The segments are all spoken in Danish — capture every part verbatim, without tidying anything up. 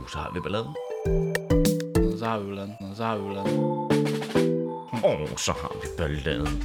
så har vi balladen. Og så har vi balladen. Og så har vi balladen. Og så har vi balladen.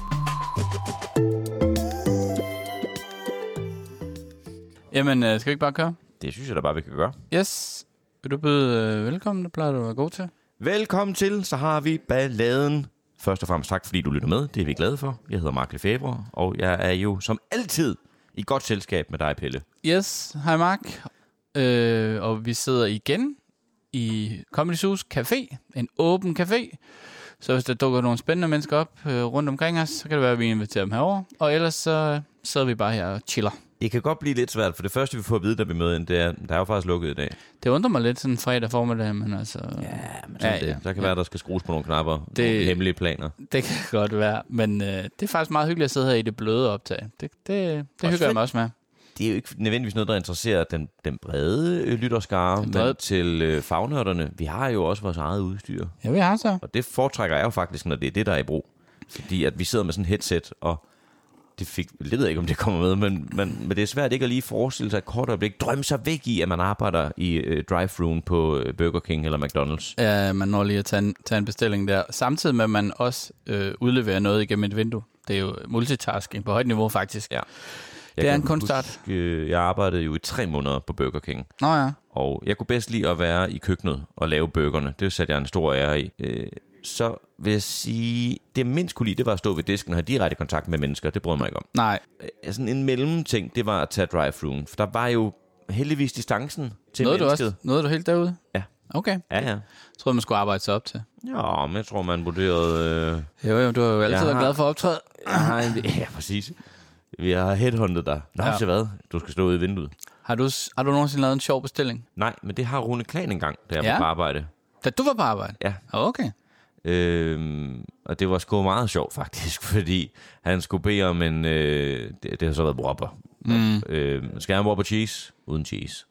Jamen, øh, skal vi ikke bare køre? Det synes jeg da bare, vi kan gøre. Yes. Vil du byde øh, velkommen? Det plejer du at være god til. Velkommen til, så har vi balladen. Først og fremmest tak, fordi du lytter med. Det er vi glade for. Jeg hedder Mark Lefebvre, og jeg er jo som altid i godt selskab med dig, Pelle. Yes, hej Mark. Øh, og vi sidder igen i Comedy Sus Café, en åben café. Så hvis der dukker nogle spændende mennesker op øh, rundt omkring os, så kan det være, at vi inviterer dem herover. Og ellers så øh, sidder vi bare her og chiller. Det kan godt blive lidt svært, for det første, vi får at vide, da vi møder ind, det er, der er jo faktisk lukket i dag. Det undrer mig lidt sådan en fredag formiddag, men altså... Ja, men sådan ja, det. Ja, der kan ja. være, der skal skrues på nogle knapper, det, nogle hemmelige planer. Det kan godt være, men øh, det er faktisk meget hyggeligt at sidde her i det bløde optag. Det, det, det hygger jeg mig også med. Det er jo ikke nødvendigvis noget, der interesserer den, den brede øh, lytterskare, brede... men til øh, fagnørderne. Vi har jo også vores eget udstyr. Ja, vi har så. Og det foretrækker jeg jo faktisk, når det er det, der er i brug. Fordi at vi sidder med sådan et headset, og det fik, det ved jeg ikke, om det kommer med, men, men, men det er svært ikke at lige forestille sig et kort øjeblik, drømme sig væk i, at man arbejder i øh, drive-thruen på øh, Burger King eller McDonald's. Ja, man når lige at tage en, tage en bestilling der, samtidig med, at man også øh, udleverer noget igennem et vindue. Det er jo multitasking på højt niveau, faktisk. Ja. Jeg det er en kunstart. Huske, jeg arbejdede jo i tre måneder på Burger King. Nå ja. Og jeg kunne bedst lide at være i køkkenet og lave burgerne. Det satte jeg en stor ære i. Øh, så vil jeg sige, det jeg mindst kunne lide, det var at stå ved disken og have direkte kontakt med mennesker. Det brød mig ikke om. Nej. Sådan en mellemting, det var at tage drive-thruen. For der var jo heldigvis distancen til nåede mennesket. Du også, nåede du helt derude? Ja. Okay. Ja, ja. Jeg troede, man skulle arbejde sig op til. Ja, men jeg tror, man vurderede... Øh... Jo, jo, du har jo altid været glad for at optræde. Ja, præcis. Vi har headhunted dig. Nå, ja. Så hvad? Du skal stå ude i vinduet. Har du, har du nogensinde lavet en sjov bestilling? Nej, men det har Rune Klan engang, da jeg ja. var på arbejde. Da du var på arbejde? Ja. Okay. Øhm, og det var sgu meget sjovt faktisk, fordi han skulle bede om en... Øh, det, det har så været Whopper. Mm. Øh, skal jeg have en Whopper cheese? Uden cheese.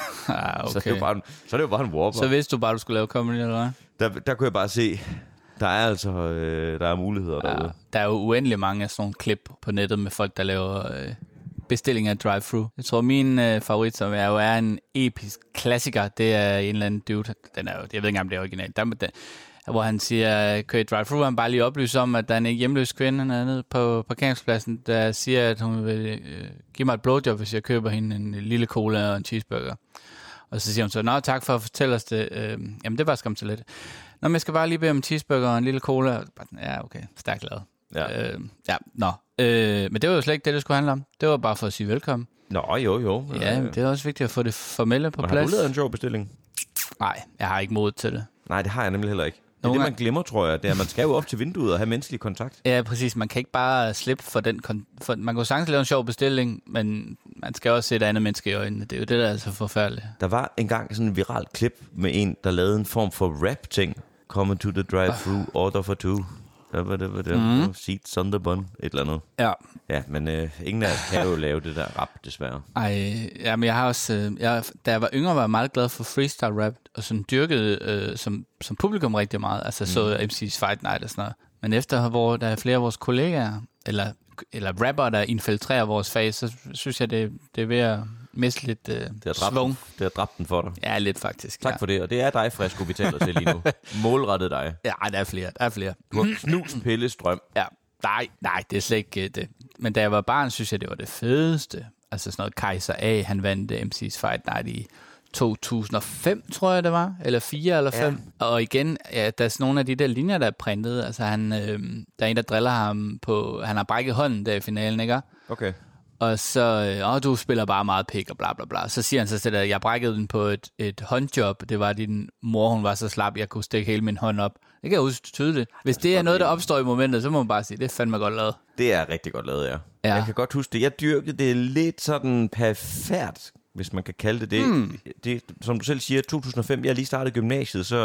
Ah, okay. så, det var bare en, så det var bare en Whopper. Så vidste du bare, du skulle lave comedy, eller hvad? Der, der kunne jeg bare se... Der er altså øh, der er muligheder ja, derude. Der er jo uendelig mange af sådan nogle klip på nettet med folk, der laver øh, bestilling af drive-thru. Jeg tror, min øh, favorit, som er jo er en episk klassiker, det er en eller anden dude. Den er jo, jeg ved ikke engang, om det er originalt. Der, der, hvor han siger, kør i drive-thru, han bare lige oplyser om, at der er en hjemløs kvinde nede på parkeringspladsen, der siger, at hun vil øh, give mig et blowjob, hvis jeg køber hende en lille cola og en cheeseburger. Og så siger hun så, nå, tak for at fortælle os det. Øh, jamen, det var skam så lidt. Nå, men jeg skal bare lige bede om en cheeseburger og en lille cola. Ja, okay. Stærkt lavet. Ja. Øh, ja, nå. Øh, men det var jo slet ikke det, det skulle handle om. Det var bare for at sige velkommen. Nå, jo, jo. Ja, det er også vigtigt at få det formelle på men plads. Har du lavet en sjov bestilling? Nej, jeg har ikke mod til det. Nej, det har jeg nemlig heller ikke. Det er det, man glemmer, tror jeg. Det er, at man skal jo op til vinduet og have menneskelig kontakt. Ja, præcis. Man kan ikke bare slippe for den... Kon- for, man kan jo sagtens lave en sjov bestilling, men man skal også se et andet menneske i øjnene. Det er jo det, der er så forfærdeligt. Der var engang sådan en viral klip med en, der lavede en form for rap-ting. Come to the drive-thru, order for two. Der var det, var det. Mm. Seats on the bun, et eller andet. Ja. Ja, men øh, ingen af os kan jo lave det der rap, desværre. Ej, ja, men jeg har også... Øh, jeg, da jeg var yngre, var jeg meget glad for freestyle rap, og sådan dyrkede øh, som, som publikum rigtig meget. Altså så mm. M C's Fight Night og sådan noget. Men efter, hvor der er flere af vores kollegaer, eller, eller rapper, der infiltrerer vores fag, så synes jeg, det, det er ved at miste lidt øh, det svung. Det har dræbt den for dig. Ja, lidt faktisk. Tak ja. for det, og det er dig, Fresco, vi taler til lige nu. Målrettet dig. Ja, der er flere, der er flere. Du har knust Pelles drøm. Ja, nej, nej, det er slet ikke det. Men da jeg var barn, synes jeg, det var det fedeste. Altså sådan noget Kaiser A, han vandt M C's Fight Night i to tusind og fem, tror jeg det var, eller fire eller fem. Ja. Og igen, ja, der er sådan nogle af de der linjer, der er printet. Altså han, øh, der er en, der driller ham på, han har brækket hånden der i finalen, ikke? Okay. Og så, øh, åh, du spiller bare meget pik og bla bla bla. Så siger han så til dig, jeg brækkede den på et, et håndjob. Det var din mor, hun var så slap, jeg kunne stikke hele min hånd op. Det kan jeg huske tydeligt. Hvis det er noget, der opstår i momentet, så må man bare sige, det er fandme godt lavet. Det er rigtig godt lavet, ja. ja. Jeg kan godt huske det. Jeg dyrkede det lidt sådan perfekt, hvis man kan kalde det det. Mm. Det, som du selv siger, to tusind og fem, jeg lige startede gymnasiet, så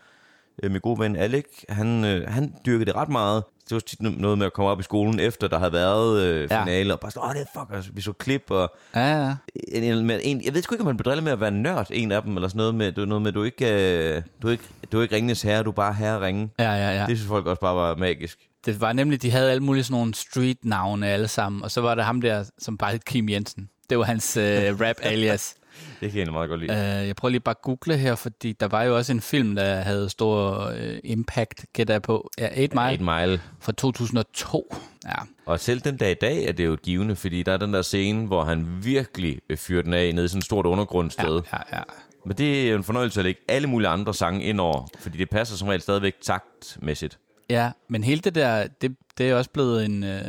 øh, min gode ven Alec, han, øh, han dyrkede det ret meget. Det var tit noget med at komme op i skolen, efter der havde været øh, finale, ja. Og bare sådan, åh, det er fuck, altså, vi så klip, og ja, ja. En, en, jeg ved sgu ikke, om man bedriller med at være nørd, en af dem, eller sådan noget med, du, noget med, du ikke, øh, du er ikke, du er ikke Ringenes Herre, du er bare herre Ringe. Ja, ja, ja. Det synes folk også bare var magisk. Det var nemlig, de havde alle mulige sådan nogle street-navne alle sammen, og så var der ham der, som bare hed Kim Jensen. Det var hans øh, rap-alias. Det kan jeg meget godt lide. Uh, jeg prøver lige bare at google her, fordi der var jo også en film, der havde stor uh, impact, gætter jeg på. Ja, otte Mile. otte Mile. Fra to tusind og to. Ja. Og selv den dag i dag er det jo et givende, fordi der er den der scene, hvor han virkelig fyrer den af nede i sådan et stort undergrundssted. Ja, ja, ja. Men det er jo en fornøjelse at lægge alle mulige andre sange ind over, fordi det passer som regel stadigvæk taktmæssigt. Ja, men hele det der, det, det er også blevet en, øh,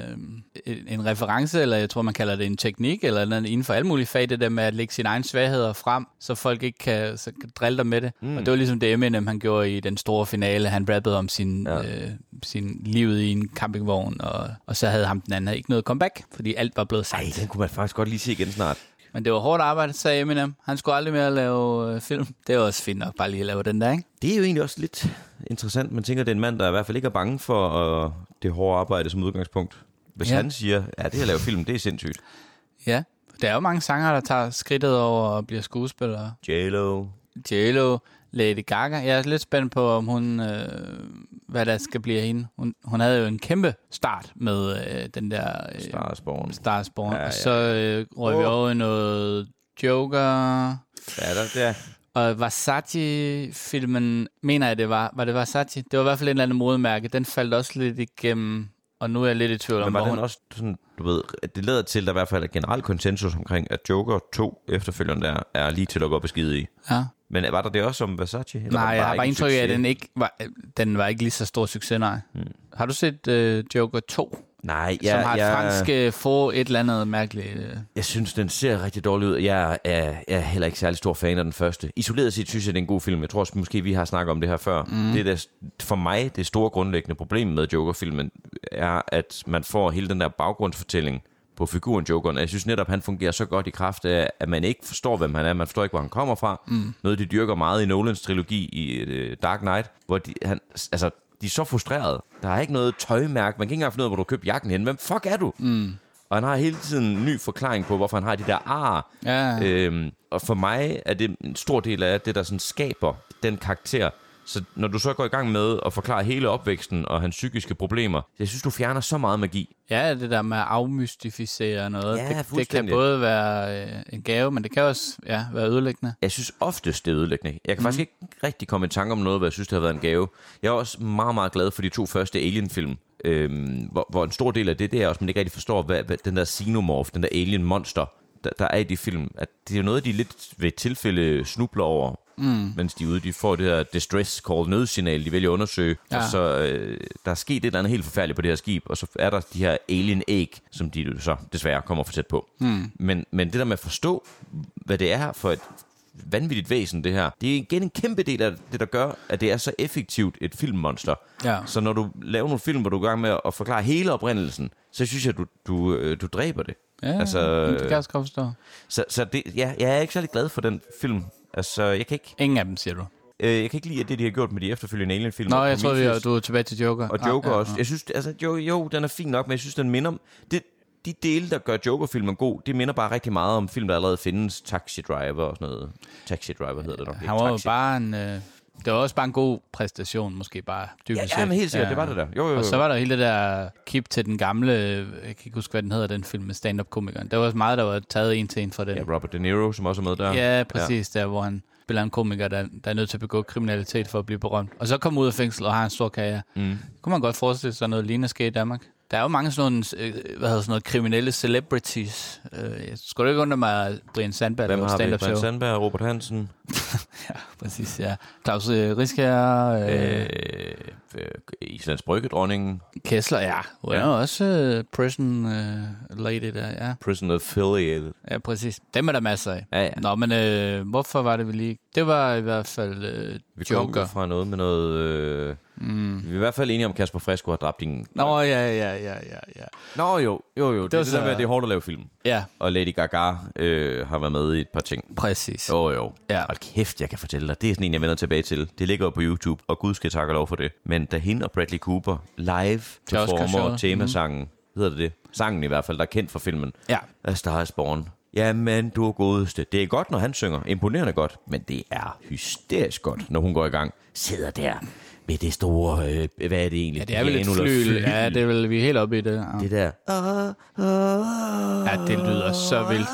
en reference, eller jeg tror, man kalder det en teknik, eller noget inden for alle mulige fag, det der med at lægge sine egne svagheder frem, så folk ikke kan, så kan drille dig med det. Mm. Og det var ligesom det Eminem, han gjorde i den store finale. Han rappede om sin, ja. øh, sin livet i en campingvogn, og, og så havde ham den anden ikke noget comeback, fordi alt var blevet sagt. Ej, den kunne man faktisk godt lige se igen snart. Men det var hårdt arbejde, sagde Eminem. Han skulle aldrig mere lave øh, film. Det er også fint nok bare lige at lave den der, ikke? Det er jo egentlig også lidt interessant. Man tænker, det er en mand, der i hvert fald ikke er bange for uh, det hårde arbejde som udgangspunkt. Hvis ja. han siger, ja, det at lave film, det er sindssygt. Ja, der er jo mange sanger, der tager skridtet over og bliver skuespillere. J-Lo. J-Lo, Lady Gaga. Jeg er lidt spændt på, om hun, øh, hvad der skal blive af hende. Hun, hun havde jo en kæmpe start med øh, den der... Øh, Stars Born. Stars Born. Ja, ja, ja. Og så øh, røg oh. vi over i noget Joker. Ja, der, der. Og Versace-filmen, mener jeg det var. Var det Versace? Det var i hvert fald en eller anden modemærke. Den faldt også lidt igennem, og nu er jeg lidt i tvivl om, men var den hun... også sådan, du ved, det lader til, at der i hvert fald er generel konsensus omkring, at Joker to efterfølgende der er lige til at gå beskide i. Ja. Men var der det også som Versace? Eller nej, var jeg har bare indtryk af, at den ikke var, den var ikke lige så stor succes, nej. Hmm. Har du set uh, Joker to? Nej, jeg... Som har et jeg, fransk for et eller andet mærkeligt... Uh... Jeg synes, den ser rigtig dårlig ud. Jeg er, jeg er heller ikke særlig stor fan af den første. Isoleret set synes jeg, det er en god film. Jeg tror også, måske vi har snakket om det her før. Mm. Det er der, for mig, det store grundlæggende problem med Joker-filmen, er, at man får hele den der baggrundsfortælling på figuren Jokeren. Jeg synes netop, han fungerer så godt i kraft af, at man ikke forstår, hvem han er. Man forstår ikke, hvor han kommer fra. Mm. Noget, de dyrker meget i Nolans trilogi i uh, Dark Knight, hvor de, han, altså, de er så frustrerede. Der er ikke noget tøjmærke. Man kan ikke engang finde ud af, hvor du købte jakken hen. Hvem fuck er du? Mm. Og han har hele tiden en ny forklaring på, hvorfor han har de der ar. Ja. Øhm, og for mig er det en stor del af det, der sådan skaber den karakter. Så når du så går i gang med at forklare hele opvæksten og hans psykiske problemer, jeg synes, du fjerner så meget magi. Ja, det der med at afmystificere noget, ja, det, det kan både være øh, en gave, men det kan også ja, være ødelæggende. Jeg synes oftest, det er ødelæggende. Jeg kan mm. faktisk ikke rigtig komme i tanke om noget, hvor jeg synes, det har været en gave. Jeg er også meget, meget glad for de to første Alien-film, øhm, hvor, hvor en stor del af det, det er også, man ikke rigtig forstår, hvad, hvad den der xenomorph, den der alien-monster, der, der er i de film, at det er noget, de lidt ved tilfælde snubler over, mm. mens de er ude, de får det her distress call, nødsignal, de vælger at undersøge, ja. Og så øh, der er sket et eller andet helt forfærdeligt på det her skib, og så er der de her alien egg, som de så desværre kommer for tæt på. Mm. Men, men det der med at forstå, hvad det er for et vanvittigt væsen, det her, det er igen en kæmpe del af det, der gør, at det er så effektivt et filmmonster. Ja. Så når du laver nogle film, hvor du er i gang med at forklare hele oprindelsen, så synes jeg, at du, du, du dræber det. Ja, altså, det kan jeg også godt forstå. Så, så det, ja, jeg er ikke særlig glad for den film. Altså, jeg kan ikke... Ingen af dem, siger du? Øh, jeg kan ikke lide, at det, de har gjort med de efterfølgende Alien-film. Nå, jeg tror, vi er, du er tilbage til Joker. Og Joker ah, ja, også. Ja. Jeg synes, altså, jo, jo, den er fin nok, men jeg synes, den minder om... Det, de dele, der gør Joker-filmen god, det minder bare rigtig meget om film, der allerede findes. Taxi Driver og sådan noget. Taxi Driver hedder det nok. Han var jo bare en... Øh... Det var også bare en god præstation, måske bare dybest set. Ja, men helt sikkert, ja. Det var det der. Jo, jo, jo. Og så var der hele det der kip til den gamle, jeg kan ikke huske, hvad den hedder, den film med stand-up-komikeren. Der var også meget, der var taget en til en fra den. Ja, Robert De Niro, som også er med der. Ja, præcis, ja. Der hvor han spiller en komiker, der, der er nødt til at begå kriminalitet for at blive berømt. Og så kommer ud af fængsel og har en stor karriere. Mm. Kunne man godt forestille sig noget lignende ske i Danmark? Der er jo mange sådan nogle, hvad hedder sådan noget, kriminelle celebrities. Jeg skulle ikke undre mig, at Brian Sandberg laver stand-up show. Brian Sandberg, Robert Hansen. Ja, præcis, ja. Claus Riskær. Øh, øh, Islands Brygge-dronningen. Kessler, ja. Hun er ja. også uh, prison uh, lady der, ja. Prison affiliated. Ja, præcis. Dem er der masser af. Ja, ja. Nå, men øh, hvorfor var det vi lige... Det var i hvert fald øh, vi Joker. Vi fra noget med noget... Øh, mm. Vi er i hvert fald enige om, Kasper Fresco har dræbt din... Nå, ja, ja, ja, ja, ja. Nå, jo, jo, jo. Det, det er det så... der med, at det er hårdt at lave film. Ja. Og Lady Gaga øh, har været med i et par ting. Præcis. Jo, jo. Ja. Hold kæft, jeg kan fortælle dig. Det er sådan en, jeg vender tilbage til. Det ligger jo på YouTube, og Gud skal takke lov for det. Men da hende og Bradley Cooper live performer temasangen, mm. hedder det det? Sangen i hvert fald, der er kendt for filmen. Ja. A Star is Born. Jamen, du er godeste. Det er godt, når han synger. Imponerende godt. Men det er hysterisk godt, når hun går i gang. Sidder der med det store... Øh, hvad er det egentlig? Ja, det er vel et flyl. Ja, det er vel, vi er helt oppe i det. Ja. Det der... Ja, det lyder så vildt.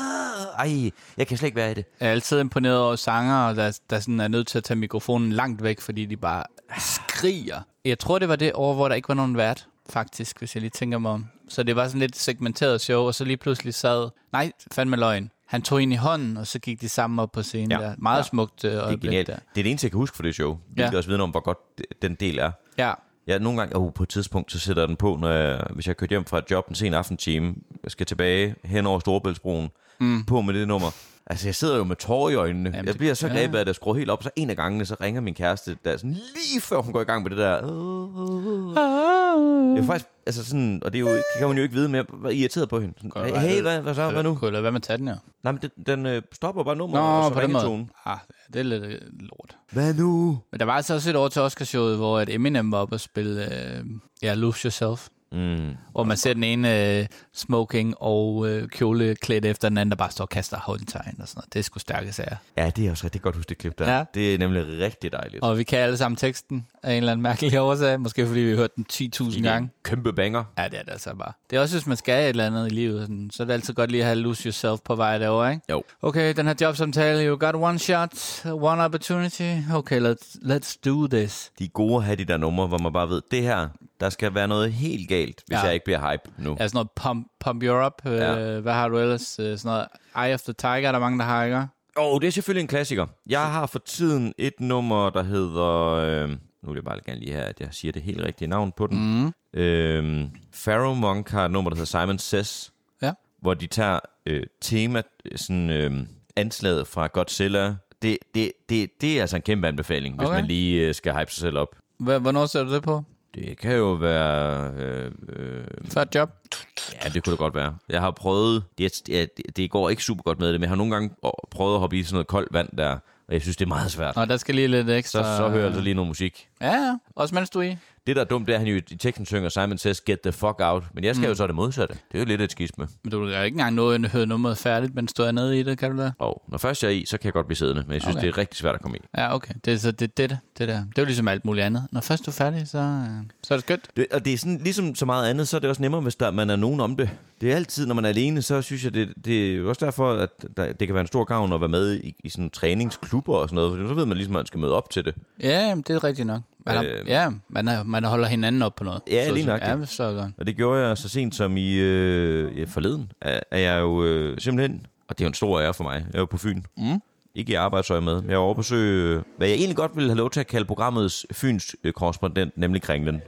ej, jeg kan slet ikke være i det. Jeg er altid imponeret over sanger, der, der sådan er nødt til at tage mikrofonen langt væk, fordi de bare skriger. Jeg tror, det var det år, hvor der ikke var nogen vært, faktisk, hvis jeg lige tænker mig om. Så det var sådan lidt segmenteret show, og så lige pludselig sad... Nej, fandme løgn. Han tog hende i hånden, og så gik de sammen op på scenen. Ja. Der. Meget ja. smukt øh, øjeblik. Det er genialt. Der. Det er det eneste, jeg kan huske for det show. Vi kan også vide om, hvor godt den del er. Ja. Ja, nogle gange, oh, på et tidspunkt, så sætter jeg den på, når jeg, hvis jeg kører hjem fra et job en sen aftentime, jeg skal tilbage hen over Storebæltsbroen, mm. på med det nummer. Altså, jeg sidder jo med tårer i øjnene. Jamen, jeg bliver så grebet, at jeg skruer helt op, og så en af gangene, så ringer min kæreste, der sådan lige før hun går i gang med det der. Det er faktisk, altså sådan, og det er jo, kan man jo ikke vide, men jeg var irriteret på hende. Sådan, hey, hey, hvad, hvad så, hvad nu? Kunne jeg lade være med at tage den, ja? Nej, men den, den øh, stopper bare nummer, Nå, og så på ringer tonen. Ah, det er lidt øh, lort. Hvad nu? Men der var altså også et år til Oscarshowet, hvor at Eminem var oppe og spille, øh, ja, Lose Yourself. Mm. Hvor man ser den ene øh, smoking og øh, kjole klædt efter den anden, der bare står og kaster håndtegn og sådan noget. Det er sgu stærke sager. Ja, det er også rigtig godt huske det klip der. Ja. Det er nemlig rigtig dejligt. Og vi kan alle sammen teksten af en eller anden mærkelig årsag. Måske fordi vi har hørt den ti tusind gange. Kæmpe banger. Ja, det er det altså bare. Det er også, hvis man skal et eller andet i livet, sådan, så er det altid godt lige at have Lose Yourself på vej derovre, ikke? Jo. Okay, den her jobsamtale, you got one shot, one opportunity. Okay, let's, let's do this. De er gode at have de der numre, hvor man bare ved, det her, der skal være noget helt galt, hvis ja. jeg ikke bliver hype nu. Ja, sådan noget pump, pump you up. Ja. Øh, hvad har du ellers? Sådan noget Eye of the Tiger, der er mange, der har, ikke? Åh, oh, det er selvfølgelig en klassiker. Jeg har for tiden et nummer, der hedder... Øh, nu vil jeg bare gerne lige have, at jeg siger det helt rigtige navn på den. Mm. Øh, Pharaoh Monk har et nummer, der hedder Simon Says, ja. hvor de tager øh, tema, sådan øh, anslaget fra Godzilla. Det, det, det, det er altså en kæmpe anbefaling, okay. hvis man lige øh, skal hype sig selv op. Hvornår ser du det på? Det kan jo være... Øh, øh, Før job? Ja, det kunne det godt være. Jeg har prøvet... Det, det, det går ikke super godt med det, men jeg har nogle gange prøvet at hoppe i sådan noget koldt vand der, og jeg synes, det er meget svært. Og der skal lige lidt ekstra... Så, så hører jeg altså lige noget musik. Ja, ja. Også mens du er i. Det, der er dumt, det er, at han jo i teksten synger, Simon Says, get the fuck out. Men jeg skal mm. jo så det modsatte. Det er jo lidt et skisme. Men du har ikke engang nået at høre nummeret færdigt, men står jeg nede i det, kan du det? Og oh, når først jeg er i, så kan jeg godt blive siddende. Men jeg synes, okay. det er rigtig svært at komme i. Ja, okay. Det er så det, det, det, det der. Det er jo ligesom alt muligt andet. Når først du er færdig, så, så er det skønt. Det, og det er sådan, ligesom så meget andet, så er det også nemmere, hvis der, man er nogen om det. Det er altid, når man er alene, så synes jeg, det, det er også derfor, at der, det kan være en stor gavn at være med i, i sådan træningsklubber og sådan noget. For så ved man ligesom, at man skal møde op til det. Ja, det er rigtigt nok. Man har, øh, ja, man, er, man holder hinanden op på noget. Ja, så, lige nok. Ja, så godt. Og det gjorde jeg så sent som i øh, ja, forleden. Er, er jeg jo øh, simpelthen, og det er jo en stor ære for mig, jeg er jo på Fyn. Mm. Ikke i arbejdsøj med, men jeg var over på besøg, hvad jeg egentlig godt ville have lov til at kalde programmets Fyns øh, korrespondent, nemlig Kringlen.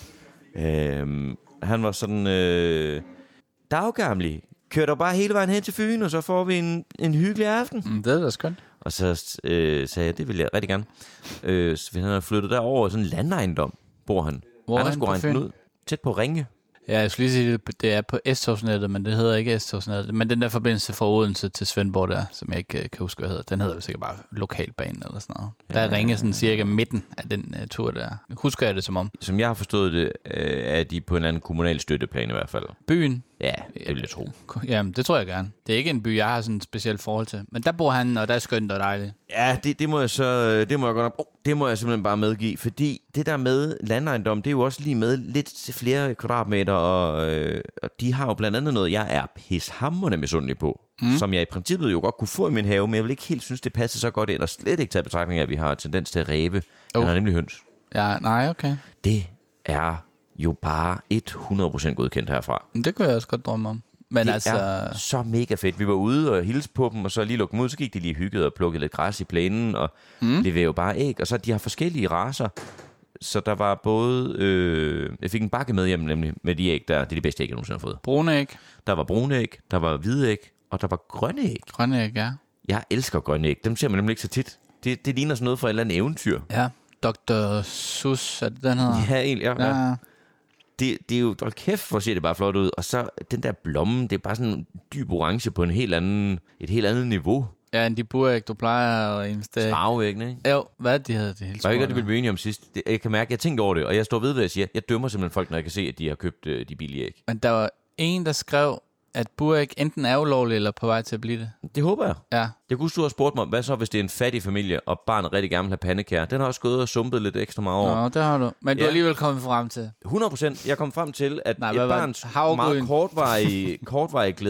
Mm. Øh, han var sådan, øh, daggamlig, kør dog bare hele vejen hen til Fyn, og så får vi en, en hyggelig aften. Mm, det er da skønt. Og så øh, sagde jeg, det vil jeg rigtig gerne. Øh, så han har flyttet derover, sådan en landejendom, bor han. Hvor han har sgu regnet ud. Tæt på Ringe. Ja, jeg skulle lige sige, det er på S-togsnettet, men det hedder ikke S-togsnettet. Men den der forbindelse fra Odense til Svendborg der, som jeg ikke kan huske, hvad hedder, den hedder jo sikkert bare lokalbanen eller sådan noget. Der er Ringe sådan cirka midten af den uh, tur der. Husker jeg det som om? Som jeg har forstået det, øh, er de på en anden kommunal støtteplan i hvert fald. Byen? Ja, det vil jeg tro. Jamen, det tror jeg gerne. Det er ikke en by, jeg har sådan et specielt forhold til. Men der bor han, og der er skønt og dejligt. Ja, det, det må jeg så, det må jeg godt nok, oh, det må jeg simpelthen bare medgive. Fordi det der med landejendom, det er jo også lige med lidt flere kvadratmeter, og, øh, og de har jo blandt andet noget, jeg er pishamrende misundelig på. Mm. Som jeg i princippet jo godt kunne få i min have, men jeg vil ikke helt synes, det passer så godt ind, og slet ikke tage betragtning af, at vi har tendens til at ræbe. Oh. Han har nemlig høns. Ja, nej, okay. Det er jo bare hundrede procent godkendt herfra. Det kunne jeg også godt drømme om. Men det altså... er så mega fedt. Vi var ude og hilse på dem, og så lige lukke dem ud, så gik de lige hygget og plukkede lidt græs i plænen, og mm. leverede jo bare æg. Og så de har forskellige racer. Så der var både... Øh, jeg fik en bakke med hjem, nemlig med de æg, der det er de bedste æg, jeg nogensinde har fået. Brune æg? Der var brune æg, der var hvide æg, og der var grønne æg. Grønne æg, ja. Jeg elsker grønne æg. Dem ser man nemlig ikke så tit. Det, det ligner sådan noget fra et eller andet eventyr. Ja, doktor Sus, er det den hedder? Ja, egentlig, ja. ja. ja. Det, det er jo, hold kæft, hvor ser det bare flot ud. Og så den der blomme, det er bare sådan en dyb orange på en helt anden, et helt andet niveau. Ja, end de buræg, du plejer at investere. Sparveæggene, ikke? Jo, hvad de havde det helt spurgt. Var ikke, det ville blive enige om sidst. Det, jeg kan mærke, jeg tænkte over det, og jeg står ved, hvad jeg siger. Jeg dømmer simpelthen folk, når jeg kan se, at de har købt øh, de billige æg. Men der var en, der skrev, at buræg enten er ulovlig eller på vej til at blive det. Det håber jeg. Ja. Det kunne du have spurgt mig, hvad så, hvis det er en fattig familie, og barnet rigtig gerne vil have pandekær? Den har også gået og sumpet lidt ekstra meget over. Nå, det har du. Men ja. Du er alligevel kommet frem til. hundrede procent. Jeg kom frem til, at Nej, et barns meget kortvarige, kortvarige glæde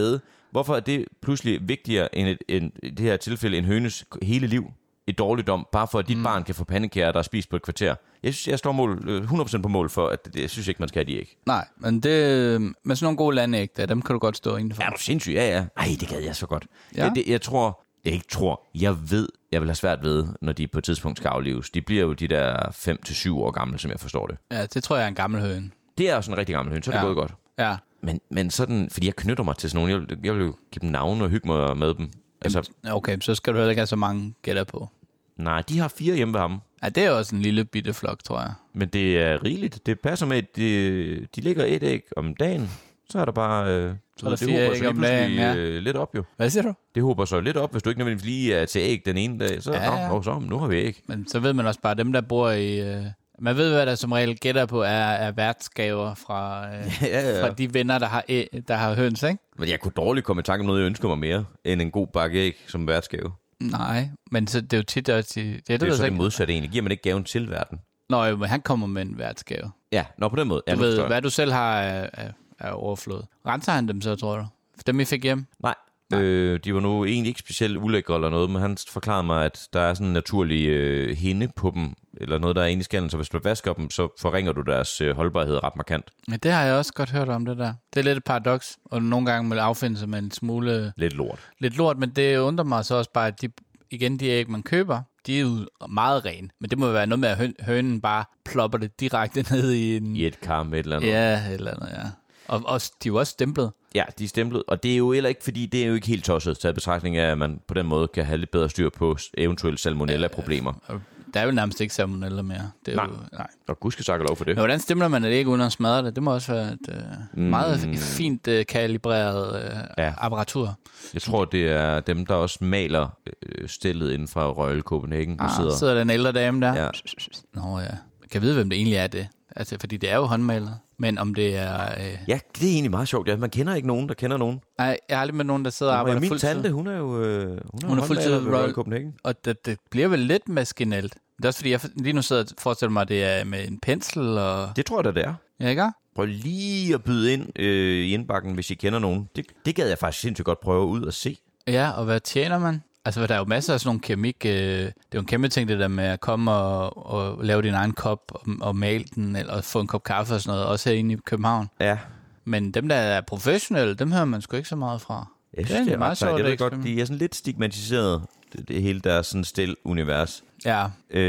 Hvorfor er det pludselig vigtigere end, et, end i det her tilfælde en hønes hele liv i dårligdom, bare for at dit mm. barn kan få pandekager, der er spist på et kvarter? Jeg synes, jeg står mål, hundrede procent på mål for, at det, jeg synes ikke, man skal have de æg. Nej, men det, med sådan nogle gode landæg, der, dem kan du godt stå indenfor. Er du sindssyg? Ja, ja. Ej, det gad jeg så godt. Ja. Jeg, det, jeg tror, jeg ikke tror, jeg ved, jeg vil have svært ved, når de på et tidspunkt skal aflives. De bliver jo de der fem til syv år gamle, som jeg forstår det. Ja, det tror jeg er en gammel høne. Det er jo sådan en rigtig gammel høne, så er det ja. gået godt. Ja. Men, men sådan, fordi jeg knytter mig til sådan nogle, jeg, jeg vil jo give dem navne og hygge mig med dem. Altså, okay, så skal du heller ikke have så mange gætter på. Nej, de har fire hjemme ved ham. Ja, det er også en lille bitte flok, tror jeg. Men det er rigeligt. Det passer med, at de, de lægger et æg om dagen. Så er der bare... Øh, så er der det fire håber æg sig om dagen, ja. øh, lidt op, jo. Hvad siger du? Det håber så lidt op, hvis du ikke nødvendigvis lige er til æg den ene dag. Så, ja, ja. Nå, så nu har vi æg. Men så ved man også bare, dem der bor i... Øh, man ved, hvad der som regel gætter på, er, er værtsgaver fra, øh, ja, ja. fra de venner, der har, æ, der har høns, ikke? Men jeg kunne dårligt komme i tanke om noget, jeg ønsker mig mere, end en god bakke æg som værtsgave. Nej, men så, det er jo tit også... Det, det, det er det jo så ikke. det modsatte egentlig. Giver man ikke gaven til verden? Nå jo, men han kommer med en værtsgave. Ja, nå på den måde. Du ved, hvad du selv har af, af, af overflod. Renser han dem så, tror du? Dem, I fik hjem? Nej. Øh, de var nu egentlig ikke specielt ulækre eller noget, men han forklarede mig, at der er sådan en naturlig øh, hinde på dem, eller noget, der er inde i skallen, så hvis du vasker dem, så forringer du deres øh, holdbarhed ret markant. Ja, det har jeg også godt hørt om, det der. Det er lidt et paradoks, og nogle gange må det affinde sig med en smule... Lidt lort. Lidt lort, men det undrer mig så også bare, at de, igen, de æg, man køber, de er jo meget rene. Men det må være noget med, at hø- hønen bare plopper det direkte ned i en... I et kar med et eller andet. Ja, et eller andet, ja. Og, og de er jo også stemplet. Ja, de er stemplet, og det er jo heller ikke, fordi det er jo ikke helt tosset til betragtning af, at man på den måde kan have lidt bedre styr på eventuelle salmonella-problemer. Ja, der er jo nærmest ikke salmonella mere. Det er nej. Jo, nej, og gud skal sagt lov for det. Men hvordan stempler man det ikke uden at smadre det? Det må også være et uh, meget mm. fint uh, kalibreret uh, ja. apparatur. Jeg tror, det er dem, der også maler øh, stillet inden fra Royal Copenhagen. Ah, sidder. sidder den ældre dame der. Ja. Nå ja. Jeg kan vide, hvem det egentlig er det. Altså, fordi det er jo håndmalet. Men om det er... Øh... Ja, det er egentlig meget sjovt. Ja, man kender ikke nogen, der kender nogen. Nej, jeg har aldrig med nogen, der sidder og arbejder min fuldtid. Min tante, hun er jo øh, hun er hun er fuldtid ved Royal Copenhagen. Og det, det bliver vel lidt maskinelt. Det er også fordi, jeg lige nu sidder og forestiller mig, at det er med en pensel og... Det tror jeg da, det er. Ja, ikke? Prøv lige at byde ind øh, i indbakken, hvis I kender nogen. Det, det gad jeg faktisk sindssygt godt prøve ud og se. Ja, og hvad tjener man? Altså, der er jo masser af sådan nogle keramik... Øh, det er jo en kæmpe ting, det der med at komme og, og lave din egen kop og, og male den, eller få en kop kaffe og sådan noget, også herinde i København. Ja. Men dem, der er professionelle, dem hører man sgu ikke så meget fra. Jeg synes, det er, det er meget sjovt. Jeg godt, de er sådan lidt stigmatiseret, det, det hele deres sådan stil univers. Ja.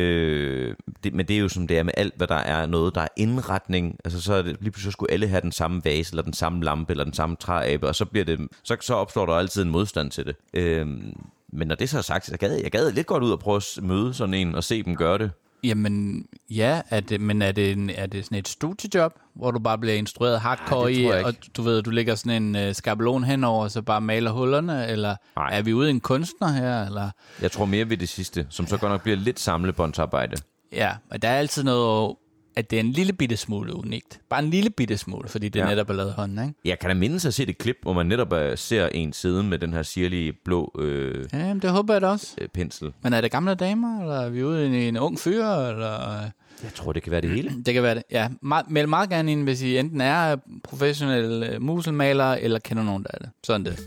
Øh, det, men det er jo som det er med alt, hvad der er noget, der er indretning. Altså så er det, lige pludselig skulle alle have den samme vase, eller den samme lampe, eller den samme træabe, og så, bliver det, så, så opstår der altid en modstand til det. Øh, men når det så er sagt, så gad jeg gad lidt godt ud og prøve at møde sådan en, og se dem gøre det. Jamen, ja, er det, men er det, en, er det sådan et studiejob, hvor du bare bliver instrueret hardcore ja, i, og du ved, du lægger sådan en uh, skabelon henover, og så bare maler hullerne, eller Ej. Er vi ude i en kunstner her, eller? Jeg tror mere ved det sidste, som så godt nok bliver lidt samlebåndsarbejde. Ja, og der er altid noget, at det er en lille bitte smule unikt. Bare en lille bitte smule, fordi det ja. netop er lavet hånden, ikke? Jeg kan da mindes at se et klip, hvor man netop uh, ser en side med den her sirlige blå øh, ja, jamen, det håber jeg da også. Øh, pensel. Men er det gamle damer, eller er vi ude i en ung fyr, eller? Jeg tror, det kan være det hele. Det kan være det, ja. Meld meget gerne ind, hvis I enten er professionelle muselmalere, eller kender nogen, der er det. Sådan det.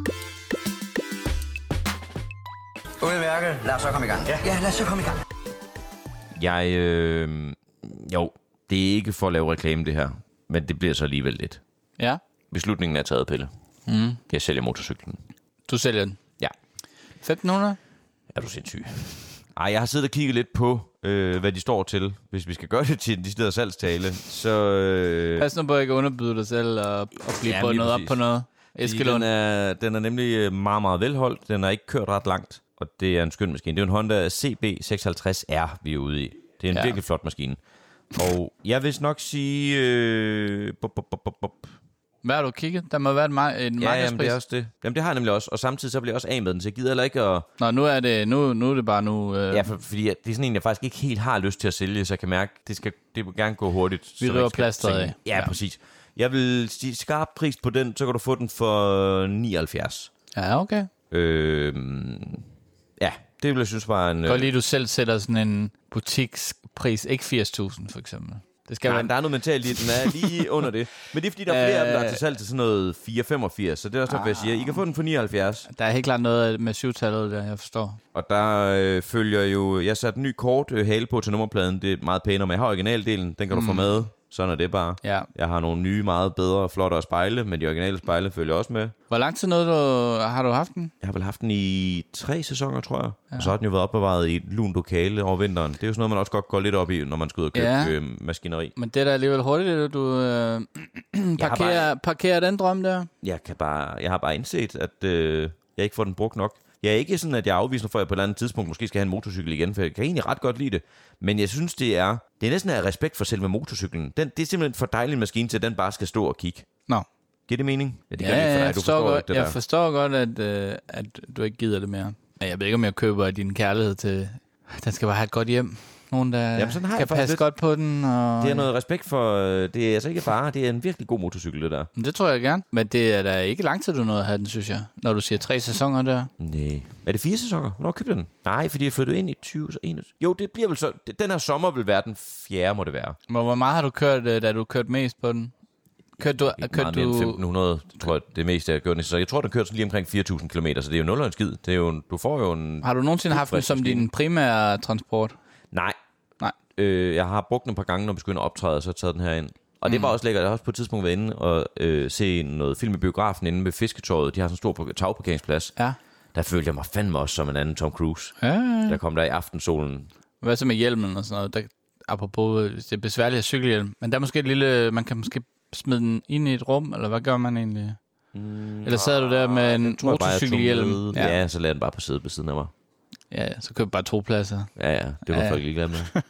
Udmærket. Lad os så komme i gang. Ja, ja lad os så komme i gang. Jeg, øh, jo, det er ikke for at lave reklame det her, men det bliver så alligevel lidt. Ja. Beslutningen er taget, Pelle. Mm. Jeg sælger motorcyklen. Du sælger den? Ja. femten hundrede? Er du sindssyg? Ej, jeg har siddet og kigget lidt på, øh, hvad de står til, hvis vi skal gøre det til en decideret salgstale. Så, øh... Pas nu på ikke at underbyde dig selv og, og blive ja, bundet op på noget. Den er, den er nemlig meget, meget velholdt. Den har ikke kørt ret langt, og det er en skøn maskine. Det er en Honda C B seksoghalvtreds R, vi er ude i. Det er en ja. virkelig flot maskine. Og jeg vil nok sige... Øh... Bop, bop, bop, bop. Hvad har du kigget? Der må være en, mar- en ja, jamen, det er også det. Jamen, det har jeg nemlig også. Og samtidig så bliver jeg også af med den, så jeg gider heller ikke at... Nå, nu er det, nu, nu er det bare nu... Øh... Ja, for, fordi det er sådan en, jeg faktisk ikke helt har lyst til at sælge, så jeg kan mærke, det skal det vil gerne gå hurtigt. Vi river plasteret af. Ja, ja, præcis. Jeg vil sige skarp pris på den, så kan du få den for nioghalvfjerds. Ja, okay. Øh, ja, det vil jeg synes var en... Godt lige, du selv sætter sådan en butikspris, ikke firs tusind for eksempel. Det skal Nej, være... der er noget mentalt i, den er lige under det. Men det er fordi, der er flere af dem, der er til salg til sådan noget fire femogfirs, så det er også derfor, jeg siger, I kan få den for nioghalvfjerds. Der er helt klart noget med syvtallet, der jeg forstår. Og der øh, følger jo, jeg satte en ny kort øh, hale på til nummerpladen, det er meget pænere, men jeg har originaldelen, den kan du mm. få med. Sådan er det bare. Ja. Jeg har nogle nye, meget bedre og flottere spejle, men de originale spejle følger også med. Hvor lang tid noget, du, har du haft den? Jeg har vel haft den i tre sæsoner, tror jeg. Ja. Og så har den jo været opbevaret i et lunt lokale over vinteren. Det er jo sådan noget, man også godt går lidt op i, når man skal ud og købe ja. øh, maskineri. Men det er da alligevel hurtigt, at du øh, parkerer, bare, parkerer den drøm der? Jeg, kan bare, jeg har bare indset, at øh, jeg ikke får den brugt nok. Jeg er ikke sådan, at jeg afviser for, at jeg på et eller andet tidspunkt måske skal have en motorcykel igen, for jeg kan egentlig ret godt lide det. Men jeg synes, det er, det er næsten af respekt for selve motorcyklen. Den, det er simpelthen for dejlig en maskine til, at den bare skal stå og kigge. Nå. Giver det mening? Ja, det ja, for dig. Jeg, forstår, forstår godt, det jeg der. forstår godt, at, øh, at du ikke gider det mere. Jeg ved ikke, om jeg køber din kærlighed til... Den skal bare have et godt hjem. Nogen, der Jamen, kan passe lidt. godt på den. Og... Det er noget respekt for... Det er altså ikke bare... Det er en virkelig god motorcykel, det der. Det tror jeg gerne. Men det er da ikke lang tid, du nåede at have den, synes jeg. Når du siger tre sæsoner der. Nej. Er det fire sæsoner? Hvornår købte den? Nej, fordi jeg flyttede ind i tyve enogtyve. Jo, det bliver vel så... Den her sommer vil være den fjerde, må det være. Men hvor meget har du kørt, da du kørte mest på den? Kørte du... Ikke meget mere end femten hundrede, tror jeg, det meste, jeg har gjort. Så jeg tror, den kørte sådan lige omkring fire tusind kilometer, så det er jo nul og en skid. Det er jo, du får jo en... Har du nogensinde haft den som din primære transport? Nej. Nej. Øh, jeg har brugt den et par gange, når vi skulle ind og optræde, så har jeg taget den her ind. Og mm. det var også lækkert. Jeg har også på et tidspunkt været inde og øh, se noget film i biografen inde ved Fisketåret. De har sådan en stor tagparkeringsplads. Ja. Der følte jeg mig fandme også som en anden Tom Cruise. Ja, ja, ja. Der kom der i aftensolen. Hvad så med hjelmen og sådan noget? Der, apropos, det er besværligt at cykelhjelm. Men der er måske et lille... Man kan måske smide den ind i et rum, eller hvad gør man egentlig? Mm, Eller sad du der med en motorcykelhjelm? Ja. ja, så lagde den bare på sædet ved siden af mig. Ja, så køb bare to pladser. Ja, ja, det var ja. folk ligeglade med.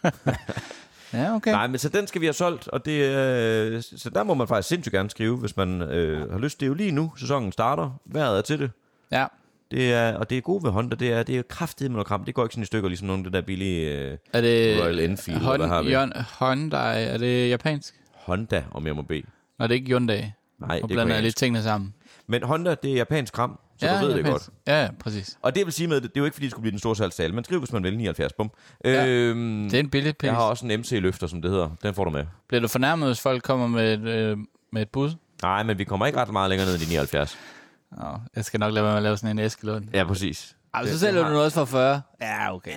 Ja, okay. Nej, men så den skal vi have solgt, og det, øh, så der må man faktisk sindssygt gerne skrive, hvis man øh, har lyst. Det er jo lige nu, sæsonen starter. Vejret er til det. Ja. Det er, og det er gode ved Honda, det er, det er kraftigt med noget kram. Det går ikke sådan i stykker, ligesom nogle af det der billige øh, er det Royal Enfield. Hon, har vi. Hyundai, er det japansk? Honda, om jeg må bede. Nå, det er ikke Hyundai. Nej, og det blander jeg lidt tingene sammen. Men Honda, det er japansk kram, så ja, du ved japansk. Det godt. Ja, ja, præcis. Og det vil sige med, det, det er jo ikke, fordi det skulle blive den store salgstale, men skriv, hvis man vil, nioghalvfjerds, bum. Ja, øhm, det er en billig pris. Jeg har også en M C-løfter, som det hedder. Den får du med. Bliver du fornærmet, hvis folk kommer med et, øh, med et bud? Nej, men vi kommer ikke ret meget længere ned end de nioghalvfjerds. Nå, jeg skal nok lade være med at lave sådan en Eskelund. Ja, præcis. Altså, så sælger du noget for fyrre. Ja, okay.